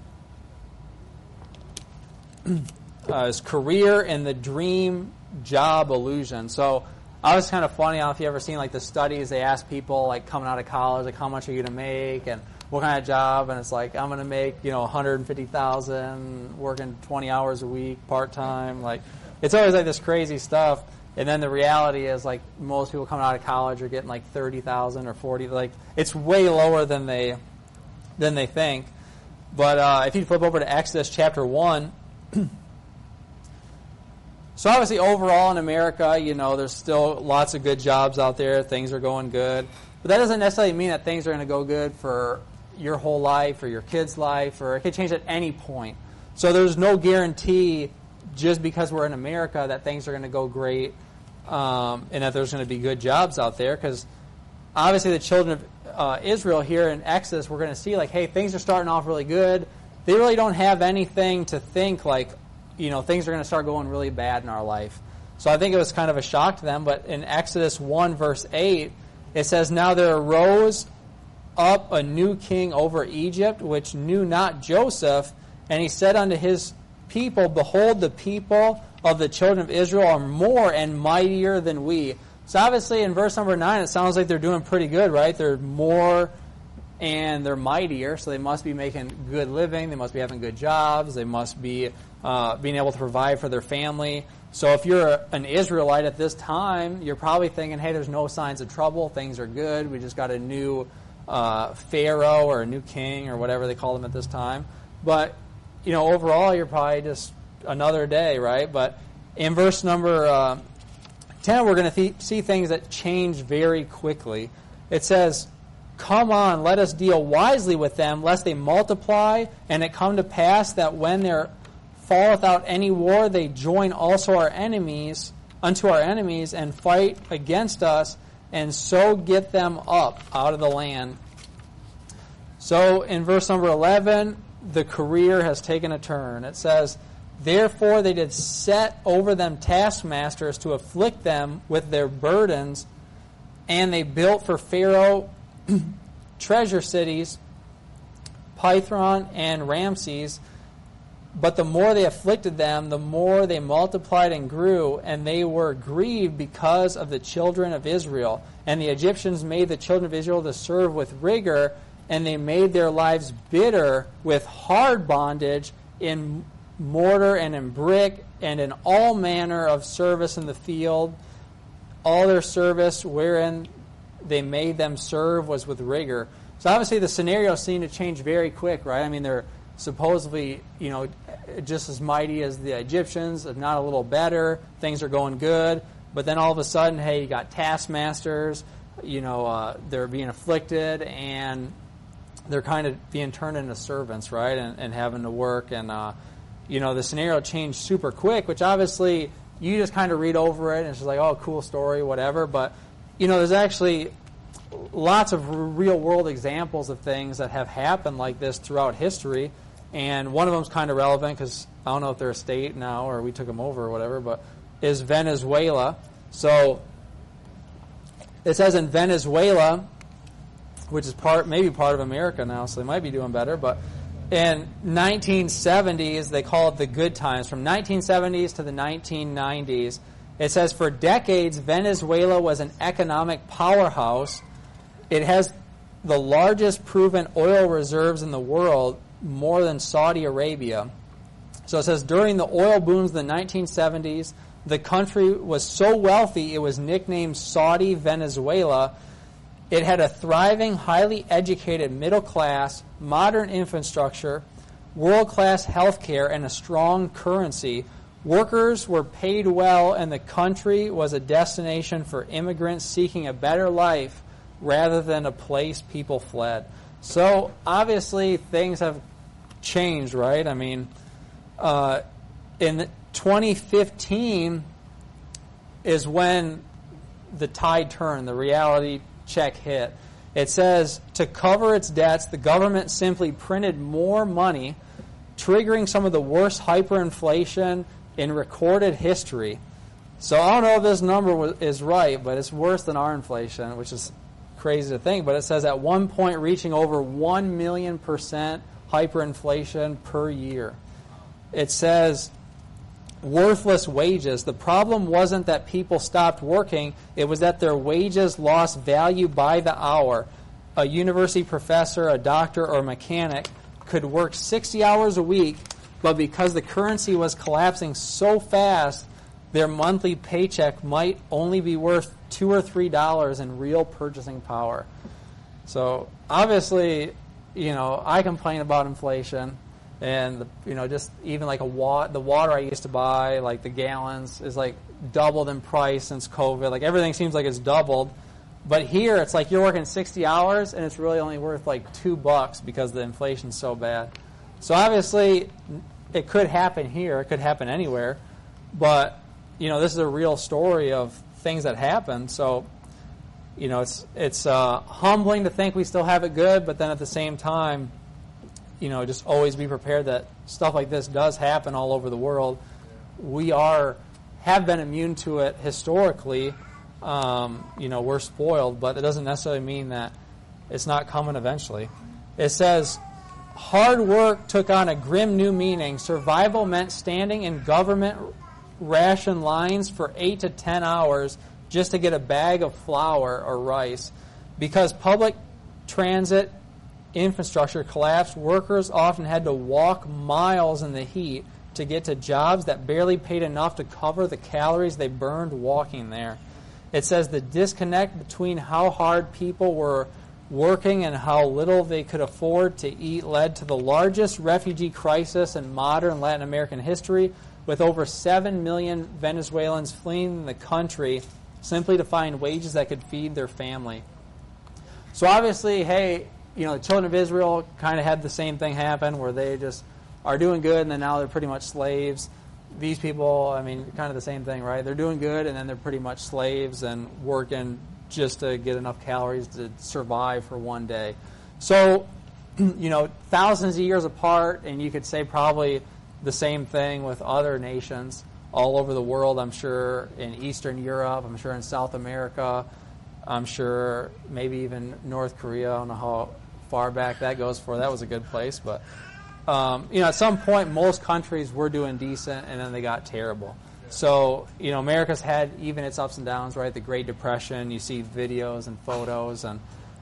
Speaker 7: is career and the dream job illusion. So I was kind of funny. I don't know if you've ever seen like the studies. They ask people like coming out of college, like how much are you going to make and what kind of job? And it's like, I'm going to make, you know, $150,000 working 20 hours a week, part-time. Like, it's always like this crazy stuff. And then the reality is like most people coming out of college are getting like $30,000 or $40,000. Like, it's way lower than they think. But if you flip over to Exodus chapter 1, so obviously overall in America, you know, there's still lots of good jobs out there. Things are going good. But that doesn't necessarily mean that things are going to go good for your whole life or your kid's life, or it could change at any point. So there's no guarantee just because we're in America that things are going to go great and that there's going to be good jobs out there, because obviously the children of Israel here in Exodus, we're going to see like, hey, things are starting off really good. They really don't have anything to think like, you know, things are going to start going really bad in our life. So I think it was kind of a shock to them. But in Exodus 1 verse 8, it says, now there arose up a new king over Egypt, which knew not Joseph, and he said unto his people, behold, the people of the children of Israel are more and mightier than we. So obviously in verse number 9, it sounds like they're doing pretty good, right? They're more and they're mightier, so they must be making good living. They must be having good jobs. They must be being able to provide for their family. So if you're an Israelite at this time, you're probably thinking, hey, there's no signs of trouble. Things are good. We just got a new Pharaoh or a new king or whatever they call them at this time. But, you know, overall, you're probably just another day, right? But in verse number 10, we're going to see things that change very quickly. It says, come on, let us deal wisely with them, lest they multiply, and it come to pass that when there falleth out any war, they join also our enemies unto our enemies and fight against us, and so get them up out of the land. So in verse number 11, the career has taken a turn. It says, therefore they did set over them taskmasters to afflict them with their burdens, and they built for Pharaoh treasure cities, Pithron and Ramses. But the more they afflicted them, the more they multiplied and grew, and they were grieved because of the children of Israel. And the Egyptians made the children of Israel to serve with rigor, and they made their lives bitter with hard bondage in mortar and in brick and in all manner of service in the field. All their service wherein they made them serve was with rigor. So obviously the scenario seemed to change very quick, right? I mean, they're supposedly, you know, just as mighty as the Egyptians, if not a little better. Things are going good. But then all of a sudden, hey, you got taskmasters, you know, they're being afflicted, and they're kind of being turned into servants, right, and having to work. And, you know, the scenario changed super quick, which obviously you just kind of read over it, and it's just like, oh, cool story, whatever. But, you know, there's actually lots of real world examples of things that have happened like this throughout history, and one of them is kind of relevant because I don't know if they're a state now or we took them over or whatever, but is Venezuela. So it says in Venezuela, which is maybe part of America now, so they might be doing better, but in 1970s, they call it the good times. From 1970s to the 1990s, it says for decades, Venezuela was an economic powerhouse. It has the largest proven oil reserves in the world, more than Saudi Arabia. So it says during the oil booms of the 1970s, the country was so wealthy it was nicknamed Saudi Venezuela. It had a thriving, highly educated middle class, modern infrastructure, world-class health care, and a strong currency. Workers were paid well, and the country was a destination for immigrants seeking a better life rather than a place people fled. So, obviously, things have changed, right? I mean, in 2015 is when the tide turned, the reality check hit. It says, to cover its debts, the government simply printed more money, triggering some of the worst hyperinflation in recorded history. So I don't know if this number is right, but it's worse than our inflation, which is crazy to think. But it says at one point reaching over 1,000,000% hyperinflation per year. It says worthless wages. The problem wasn't that people stopped working, it was that their wages lost value by the hour. A university professor, a doctor, or a mechanic could work 60 hours a week, but because the currency was collapsing so fast, their monthly paycheck might only be worth $2 or $3 in real purchasing power. So obviously, I complain about inflation. And just even like the water I used to buy, like the gallons, is like doubled in price since COVID. Like everything seems like it's doubled, but here it's like you're working 60 hours and it's really only worth like $2 because the inflation's so bad. So obviously, it could happen here. It could happen anywhere, but this is a real story of things that happen. So it's humbling to think we still have it good, but then at the same time, just always be prepared that stuff like this does happen all over the world. We have been immune to it historically. We're spoiled, but it doesn't necessarily mean that it's not coming eventually. It says, hard work took on a grim new meaning. Survival meant standing in government ration lines for 8 to 10 hours just to get a bag of flour or rice. Because public transit infrastructure collapsed, workers often had to walk miles in the heat to get to jobs that barely paid enough to cover the calories they burned walking there. It says the disconnect between how hard people were working and how little they could afford to eat led to the largest refugee crisis in modern Latin American history, with over 7 million Venezuelans fleeing the country simply to find wages that could feed their family. So obviously, the children of Israel kind of had the same thing happen where they just are doing good and then now they're pretty much slaves. These people, kind of the same thing, right? They're doing good and then they're pretty much slaves and working just to get enough calories to survive for one day. So, thousands of years apart, and you could say probably the same thing with other nations all over the world, I'm sure, in Eastern Europe, I'm sure in South America, I'm sure maybe even North Korea. I don't know how far back that goes for. That was a good place. But, at some point, most countries were doing decent, and then they got terrible. So, America's had even its ups and downs, right? The Great Depression, you see videos and photos and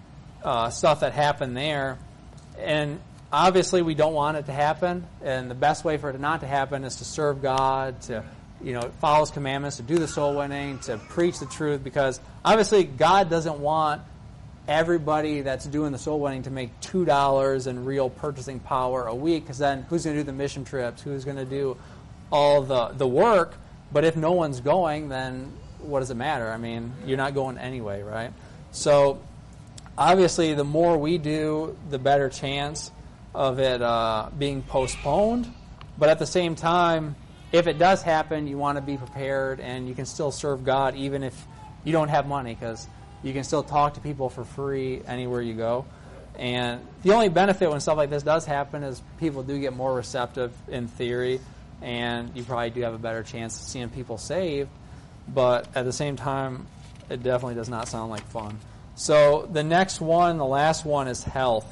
Speaker 7: stuff that happened there. And obviously, we don't want it to happen. And the best way for it not to happen is to serve God, to follow His commandments, to do the soul winning, to preach the truth, because obviously God doesn't want everybody that's doing the soul winning to make $2 in real purchasing power a week, because then who's going to do the mission trips? Who's going to do all the work? But if no one's going, then what does it matter? You're not going anyway, right? So obviously, the more we do, the better chance of it being postponed. But at the same time, if it does happen, you want to be prepared, and you can still serve God even if you don't have money, because You can still talk to people for free anywhere you go. And the only benefit when stuff like this does happen is people do get more receptive in theory, and you probably do have a better chance of seeing people saved. But at the same time, it definitely does not sound like fun. So the next one, the last one, is health.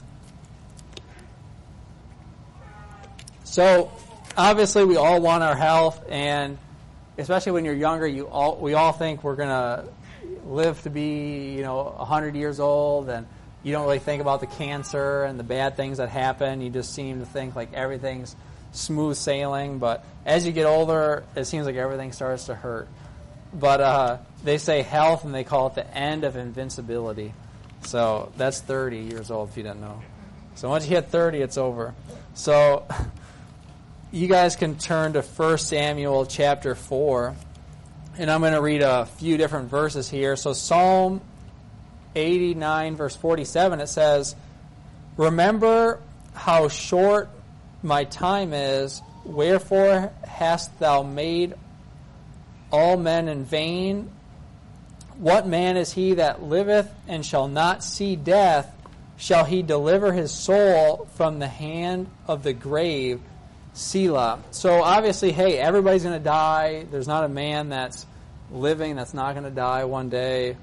Speaker 7: So obviously we all want our health, and especially when you're younger, we all think we're going to live to be 100 years old, and you don't really think about the cancer and the bad things that happen. You just seem to think like everything's smooth sailing. But as you get older, it seems like everything starts to hurt. But they say health, and they call it the end of invincibility. So that's 30 years old, if you didn't know. So once you hit 30, it's over. So you guys can turn to 1 Samuel chapter 4. And I'm going to read a few different verses here. So Psalm 89, verse 47, it says, "Remember how short my time is, wherefore hast thou made all men in vain? What man is he that liveth and shall not see death? Shall he deliver his soul from the hand of the grave? Selah." So obviously, hey, everybody's going to die. There's not a man that's living that's not going to die one day.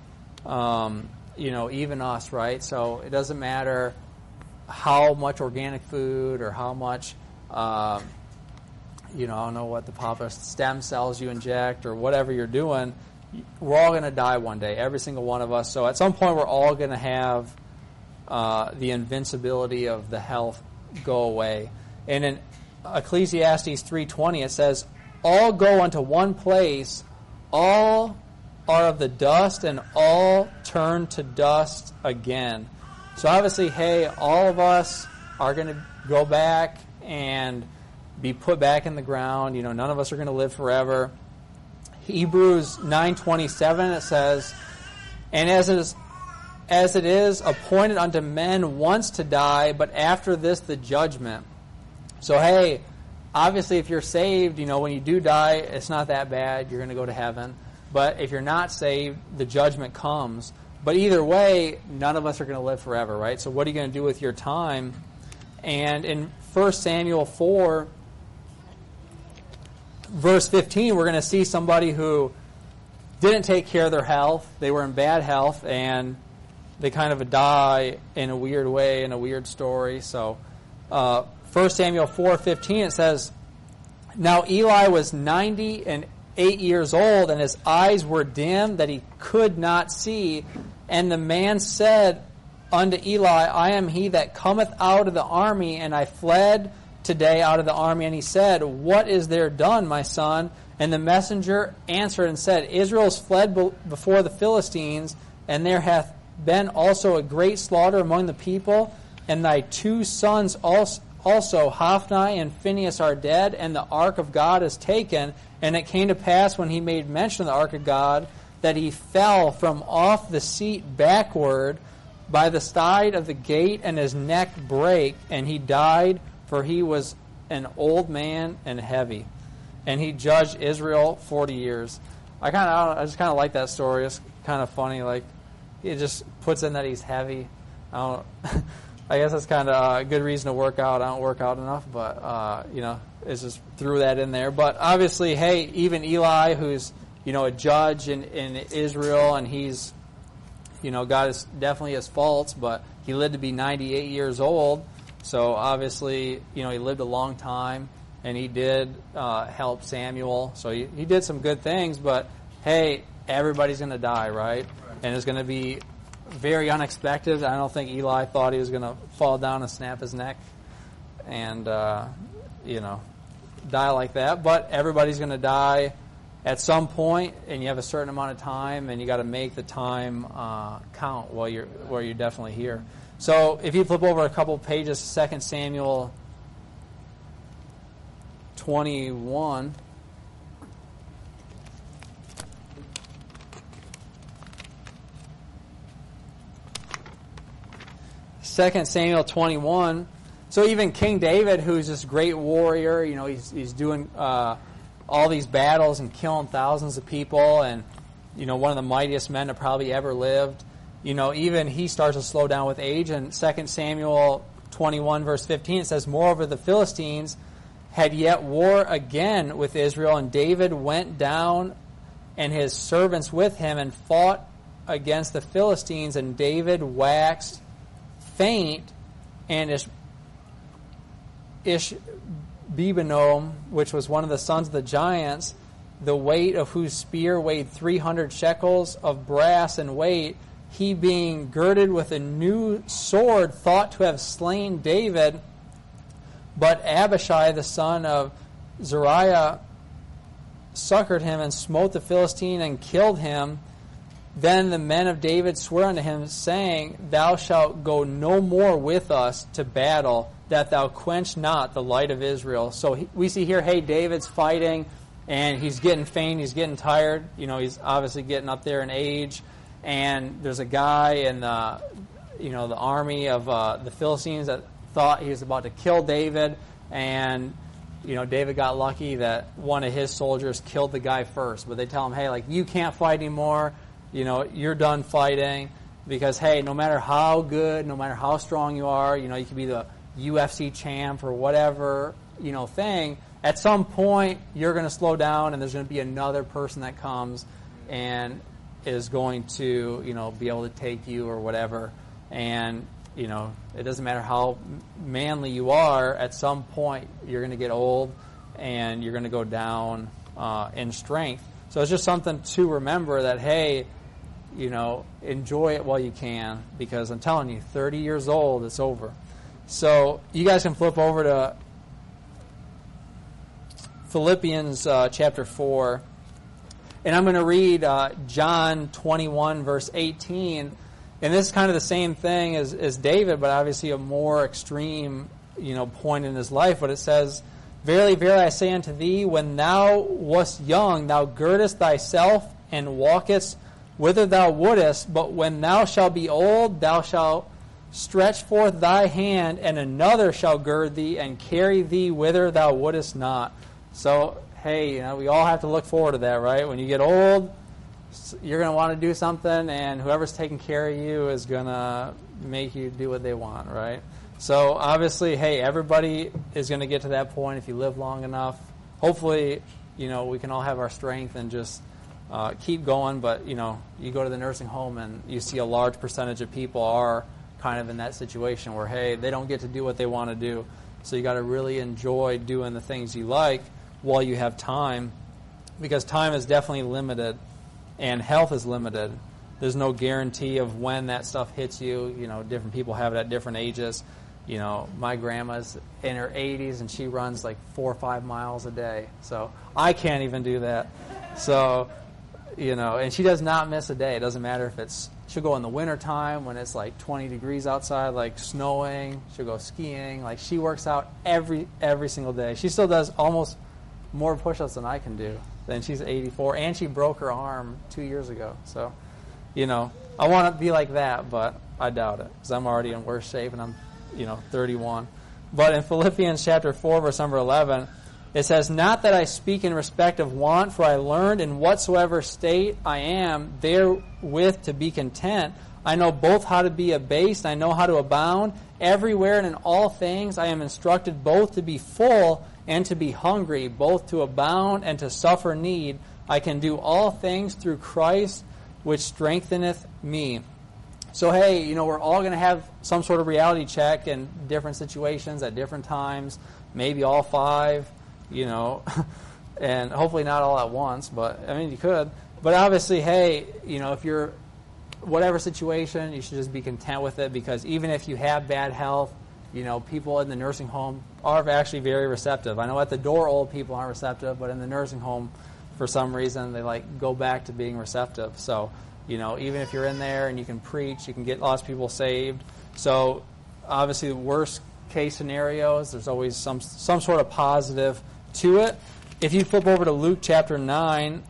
Speaker 7: Even us, right? So it doesn't matter how much organic food or how much, I don't know what the proper stem cells you inject or whatever you're doing. We're all going to die one day, every single one of us. So at some point, we're all going to have the invincibility of the health go away. And in Ecclesiastes 3:20, it says, "All go unto one place, all are of the dust, and all turn to dust again." So obviously, hey, all of us are going to go back and be put back in the ground. None of us are going to live forever. Hebrews 9:27, it says, "And as it is appointed unto men once to die, but after this the judgment." So hey, obviously if you're saved, when you do die, it's not that bad. You're going to go to heaven. But if you're not saved, the judgment comes. But either way, none of us are going to live forever, right? So what are you going to do with your time? And in 1 Samuel 4, verse 15, we're going to see somebody who didn't take care of their health. They were in bad health, and they kind of die in a weird way, in a weird story. So 1 Samuel 4:15, it says, "Now Eli was 98 years old, and his eyes were dim, that he could not see. And the man said unto Eli, I am he that cometh out of the army, and I fled today out of the army. And he said, What is there done, my son? And the messenger answered and said, Israel is fled before the Philistines, and there hath been also a great slaughter among the people, and thy 2 sons also, Hophni and Phinehas, are dead, and the ark of God is taken. And it came to pass, when he made mention of the ark of God, that he fell from off the seat backward by the side of the gate, and his neck brake, and he died, for he was an old man and heavy. And he judged Israel 40 years. I just kind of like that story. It's kind of funny. Like, it just puts in that he's heavy. I guess that's kind of a good reason to work out. I don't work out enough, but it's just threw that in there. But obviously, hey, even Eli, who's a judge in Israel, and he's got definitely his faults, but he lived to be 98 years old. So obviously, he lived a long time, and he did help Samuel. So he did some good things. But hey, everybody's going to die, right? And it's going to be very unexpected. I don't think Eli thought he was going to fall down and snap his neck and die like that. But everybody's going to die at some point, and you have a certain amount of time, and you got to make the time count while you're definitely here. So if you flip over a couple of pages, 2 Samuel 21. Second Samuel 21. So even King David, who's this great warrior, he's doing all these battles and killing thousands of people, and one of the mightiest men that probably ever lived. even he starts to slow down with age. And 2 Samuel 21, verse 15, it says, "Moreover, the Philistines had yet war again with Israel, and David went down and his servants with him and fought against the Philistines, and David waxed faint, and Ishbebenom, which was one of the sons of the giants, the weight of whose spear weighed 300 shekels of brass in weight, he being girded with a new sword, thought to have slain David. But Abishai, the son of Zeruiah, succored him and smote the Philistine and killed him. Then the men of David swore unto him, saying, Thou shalt go no more with us to battle, that thou quench not the light of Israel." So we see here, hey, David's fighting, and he's getting faint, he's getting tired. He's obviously getting up there in age. And there's a guy in the army of the Philistines that thought he was about to kill David. And, David got lucky that one of his soldiers killed the guy first. But they tell him, hey, you can't fight anymore. You're done fighting. Because, hey, no matter how good, no matter how strong you are, you could be the UFC champ or whatever, thing. At some point, you're going to slow down, and there's going to be another person that comes and is going to, be able to take you or whatever. And, it doesn't matter how manly you are, at some point you're going to get old and you're going to go down in strength. So it's just something to remember that, hey, enjoy it while you can, because I'm telling you, 30 years old, it's over. So you guys can flip over to Philippians chapter 4. And I'm going to read John 21, verse 18. And this is kind of the same thing as David, but obviously a more extreme, point in his life. But it says, "Verily, verily, I say unto thee, when thou wast young, thou girdest thyself and walkest whither thou wouldest. But when thou shalt be old, thou shalt stretch forth thy hand, and another shall gird thee and carry thee whither thou wouldest not." So, hey, we all have to look forward to that, right? When you get old, you're going to want to do something, and whoever's taking care of you is going to make you do what they want, right? So, obviously, hey, everybody is going to get to that point if you live long enough. Hopefully, we can all have our strength and just keep going, but, you go to the nursing home and you see a large percentage of people are kind of in that situation where, hey, they don't get to do what they want to do. So you got to really enjoy doing the things you like while you have time, because time is definitely limited and health is limited. There's no guarantee of when that stuff hits you. Different people have it at different ages. My grandma's in her 80s and she runs 4 or 5 miles a day. So I can't even do that. So, and she does not miss a day. It doesn't matter if she'll go in the wintertime when it's 20 degrees outside, snowing. She'll go skiing. She works out every single day. She still does almost more push-ups than I can do. Then she's 84, and she broke her arm 2 years ago. So, I want to be like that, but I doubt it, because I'm already in worse shape, and I'm, 31. But in Philippians chapter 4, verse number 11, it says, "Not that I speak in respect of want, for I learned in whatsoever state I am, therewith to be content. I know both how to be abased, I know how to abound. Everywhere and in all things I am instructed both to be full and to be hungry, both to abound and to suffer need. I can do all things through Christ, which strengtheneth me." So, hey, we're all going to have some sort of reality check in different situations at different times, maybe all 5, and hopefully not all at once, but, you could. But obviously, hey, if you're whatever situation, you should just be content with it, because even if you have bad health, people in the nursing home are actually very receptive. I know at the door old people aren't receptive, but in the nursing home, for some reason, they go back to being receptive. So, even if you're in there and you can preach, you can get lots of people saved. So, obviously, the worst case scenarios, there's always some sort of positive to it. If you flip over to Luke chapter 9,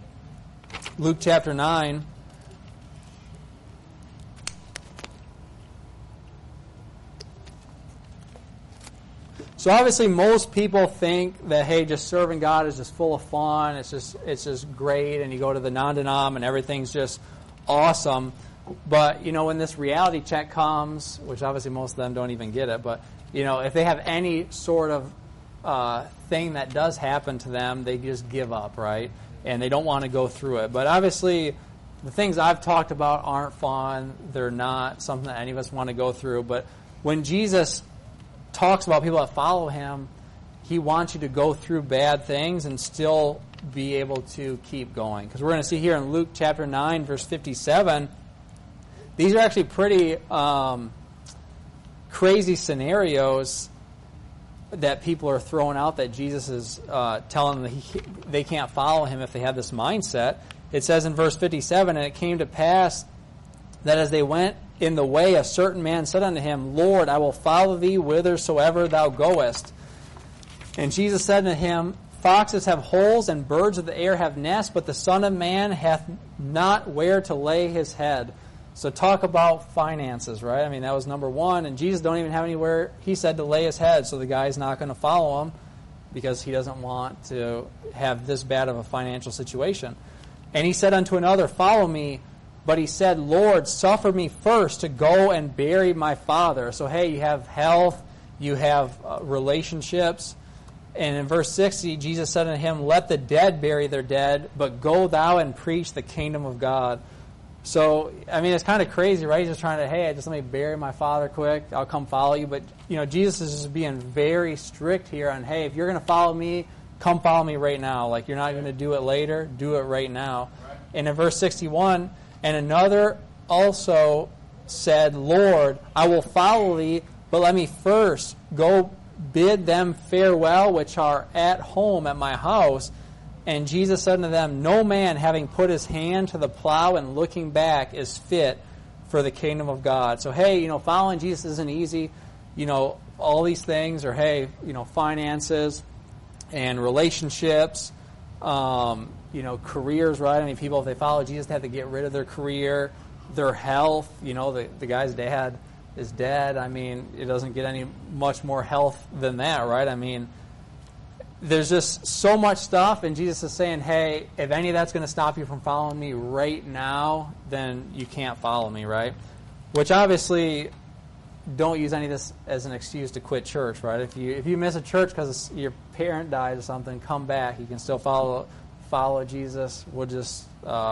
Speaker 7: so obviously most people think that, hey, just serving God is just full of fun. It's just great, and you go to the non-denom and everything's just awesome. But, when this reality check comes, which obviously most of them don't even get it, but, if they have any sort of thing that does happen to them, they just give up, right? And they don't want to go through it. But obviously, the things I've talked about aren't fun. They're not something that any of us want to go through. But when Jesus talks about people that follow him, he wants you to go through bad things and still be able to keep going. Because we're going to see here in Luke chapter 9, verse 57, these are actually pretty crazy scenarios that people are throwing out that Jesus is telling them that they can't follow him if they have this mindset. It says in verse 57, "And it came to pass that as they went in the way, a certain man said unto him, Lord, I will follow thee whithersoever thou goest. And Jesus said unto him, Foxes have holes, and birds of the air have nests, but the Son of Man hath not where to lay his head." So talk about finances, right? I mean, that was number one. And Jesus don't even have anywhere, he said, to lay his head. So the guy's not going to follow him because he doesn't want to have this bad of a financial situation. And he said unto another, Follow me. But he said, Lord, suffer me first to go and bury my father. So, hey, you have health, you have relationships. And in verse 60, Jesus said unto him, Let the dead bury their dead, but go thou and preach the kingdom of God. So, I mean, it's kind of crazy, right? He's just trying to, hey, just let me bury my father quick. I'll come follow you. But, Jesus is just being very strict here on, hey, if you're going to follow me, come follow me right now. Like, you're not going to do it later. Do it right now. Right. And in verse 61, and another also said, Lord, I will follow thee, but let me first go bid them farewell which are at home at my house. And Jesus said unto them, No man having put his hand to the plow and looking back is fit for the kingdom of God. So, hey, following Jesus isn't easy. All these things are, hey, finances and relationships, careers, right? I mean, people, if they follow Jesus, they have to get rid of their career, their health. The guy's dad is dead. I mean, it doesn't get any much more health than that, right? I mean, there's just so much stuff, and Jesus is saying, hey, if any of that's going to stop you from following me right now, then you can't follow me, right? Which obviously, don't use any of this as an excuse to quit church, right? If you miss a church because your parent died or something, come back. You can still follow Jesus. We'll just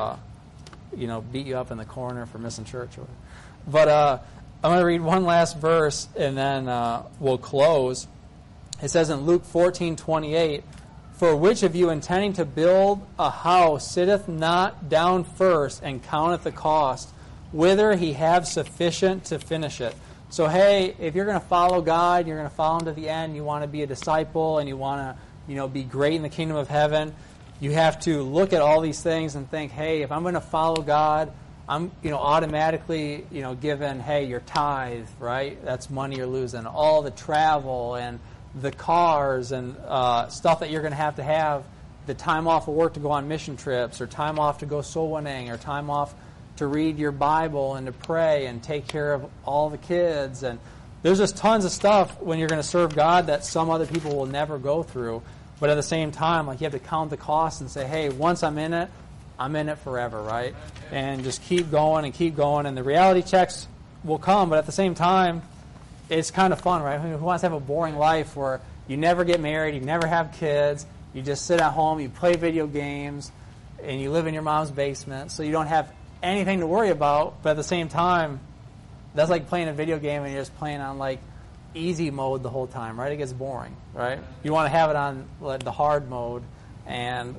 Speaker 7: beat you up in the corner for missing church. But I'm going to read one last verse, and then we'll close. It says in Luke 14:28, For which of you intending to build a house sitteth not down first and counteth the cost, whither he have sufficient to finish it? So, hey, if you're going to follow God, you're going to follow him to the end, you want to be a disciple, and you want to be great in the kingdom of heaven, you have to look at all these things and think, hey, if I'm going to follow God, I'm automatically given, hey, your tithe, right? That's money you're losing. All the travel and the cars and stuff that you're going to have, the time off of work to go on mission trips, or time off to go soul winning, or time off to read your Bible and to pray and take care of all the kids. And there's just tons of stuff when you're going to serve God that some other people will never go through. But at the same time, you have to count the cost and say, hey, once I'm in it forever, right? And just keep going, and the reality checks will come. But at the same time, it's kind of fun, right? I mean, who wants to have a boring life where you never get married, you never have kids, you just sit at home, you play video games, and you live in your mom's basement, so you don't have anything to worry about. But at the same time, that's like playing a video game and you're just playing on easy mode the whole time, right? It gets boring, right? You want to have it on the hard mode and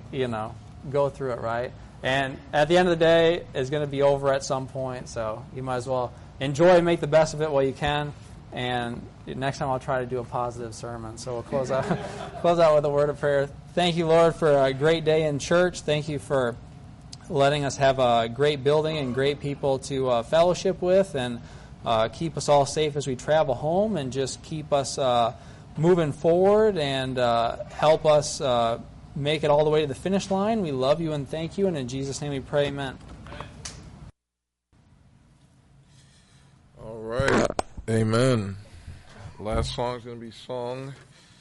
Speaker 7: go through it, right? And at the end of the day, it's going to be over at some point, so you might as well enjoy and make the best of it while you can. And next time I'll try to do a positive sermon. So we'll close out with a word of prayer. Thank you, Lord, for a great day in church. Thank you for letting us have a great building and great people to fellowship with, and keep us all safe as we travel home, and just keep us moving forward, and help us make it all the way to the finish line. We love you and thank you, and in Jesus' name we pray, amen.
Speaker 1: All right. Amen. Last song's going to be song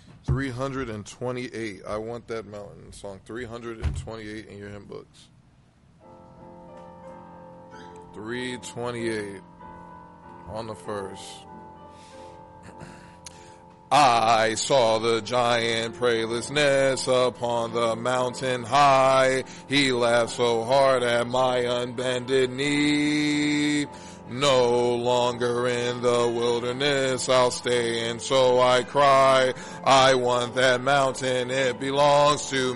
Speaker 1: 328. I Want That Mountain. Song 328 in your hymn books. 3:28 on the first. I saw the giant prayerlessness upon the mountain high. He laughed so hard at my unbended knee. No longer in the wilderness I'll stay, and so I cry, I want that mountain, it belongs to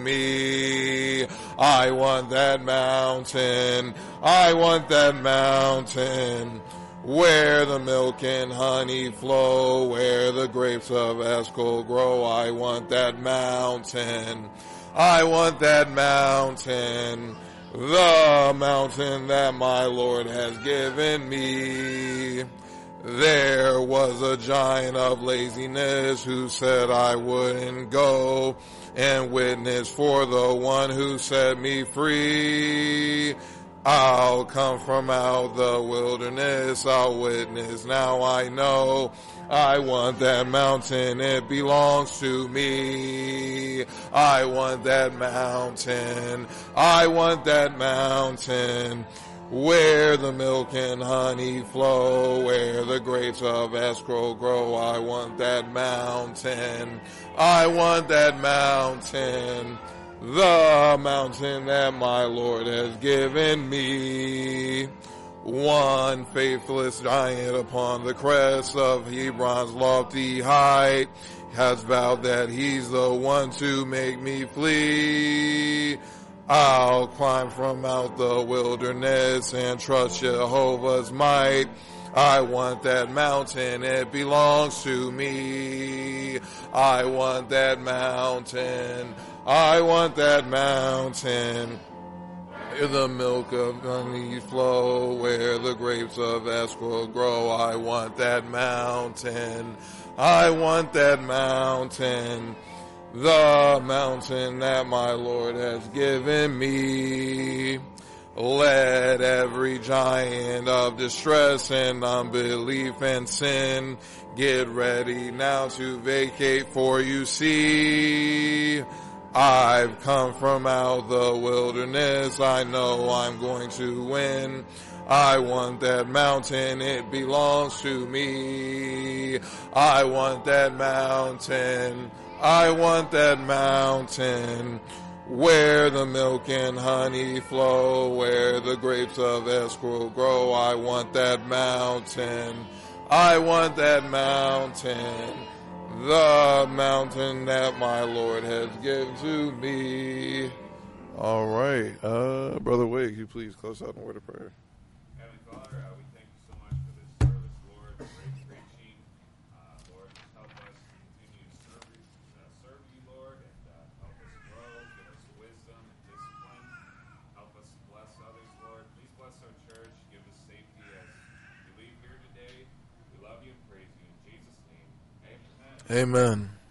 Speaker 1: me. I want that mountain, I want that mountain, where the milk and honey flow, where the grapes of Eshcol grow. I want that mountain, I want that mountain, the mountain that my Lord has given me. There was a giant of laziness who said I wouldn't go and witness for the one who set me free. I'll come from out the wilderness, I'll witness, now I know. I want that mountain, it belongs to me. I want that mountain, I want that mountain, where the milk and honey flow, where the grapes of Eshcol grow. I want that mountain, I want that mountain, the mountain that my Lord has given me. One faithless giant upon the crest of Hebron's lofty height has vowed that he's the one to make me flee. I'll climb from out the wilderness and trust Jehovah's might. I want that mountain, it belongs to me. I want that mountain, I want that mountain, where the milk of honey flow, where the grapes of Eshcol grow. I want that mountain, I want that mountain, the mountain that my Lord has given me. Let every giant of distress and unbelief and sin get ready now to vacate, for you see, I've come from out the wilderness, I know I'm going to win. I want that mountain, it belongs to me. I want that mountain, I want that mountain, where the milk and honey flow, where the grapes of Eshcol grow. I want that mountain, I want that mountain, the mountain that my Lord has given to me. All right. Brother Wade, can you please close out in a word of prayer?
Speaker 6: Heavenly Father, we thank you so much for this service, Lord, great preaching. Lord, just help us continue to serve you, Lord, and help us grow, give us wisdom and discipline. Help us bless others, Lord. Please bless our church, give us safety as we leave here today. We love you and praise you in Jesus' name. Amen.
Speaker 1: Amen.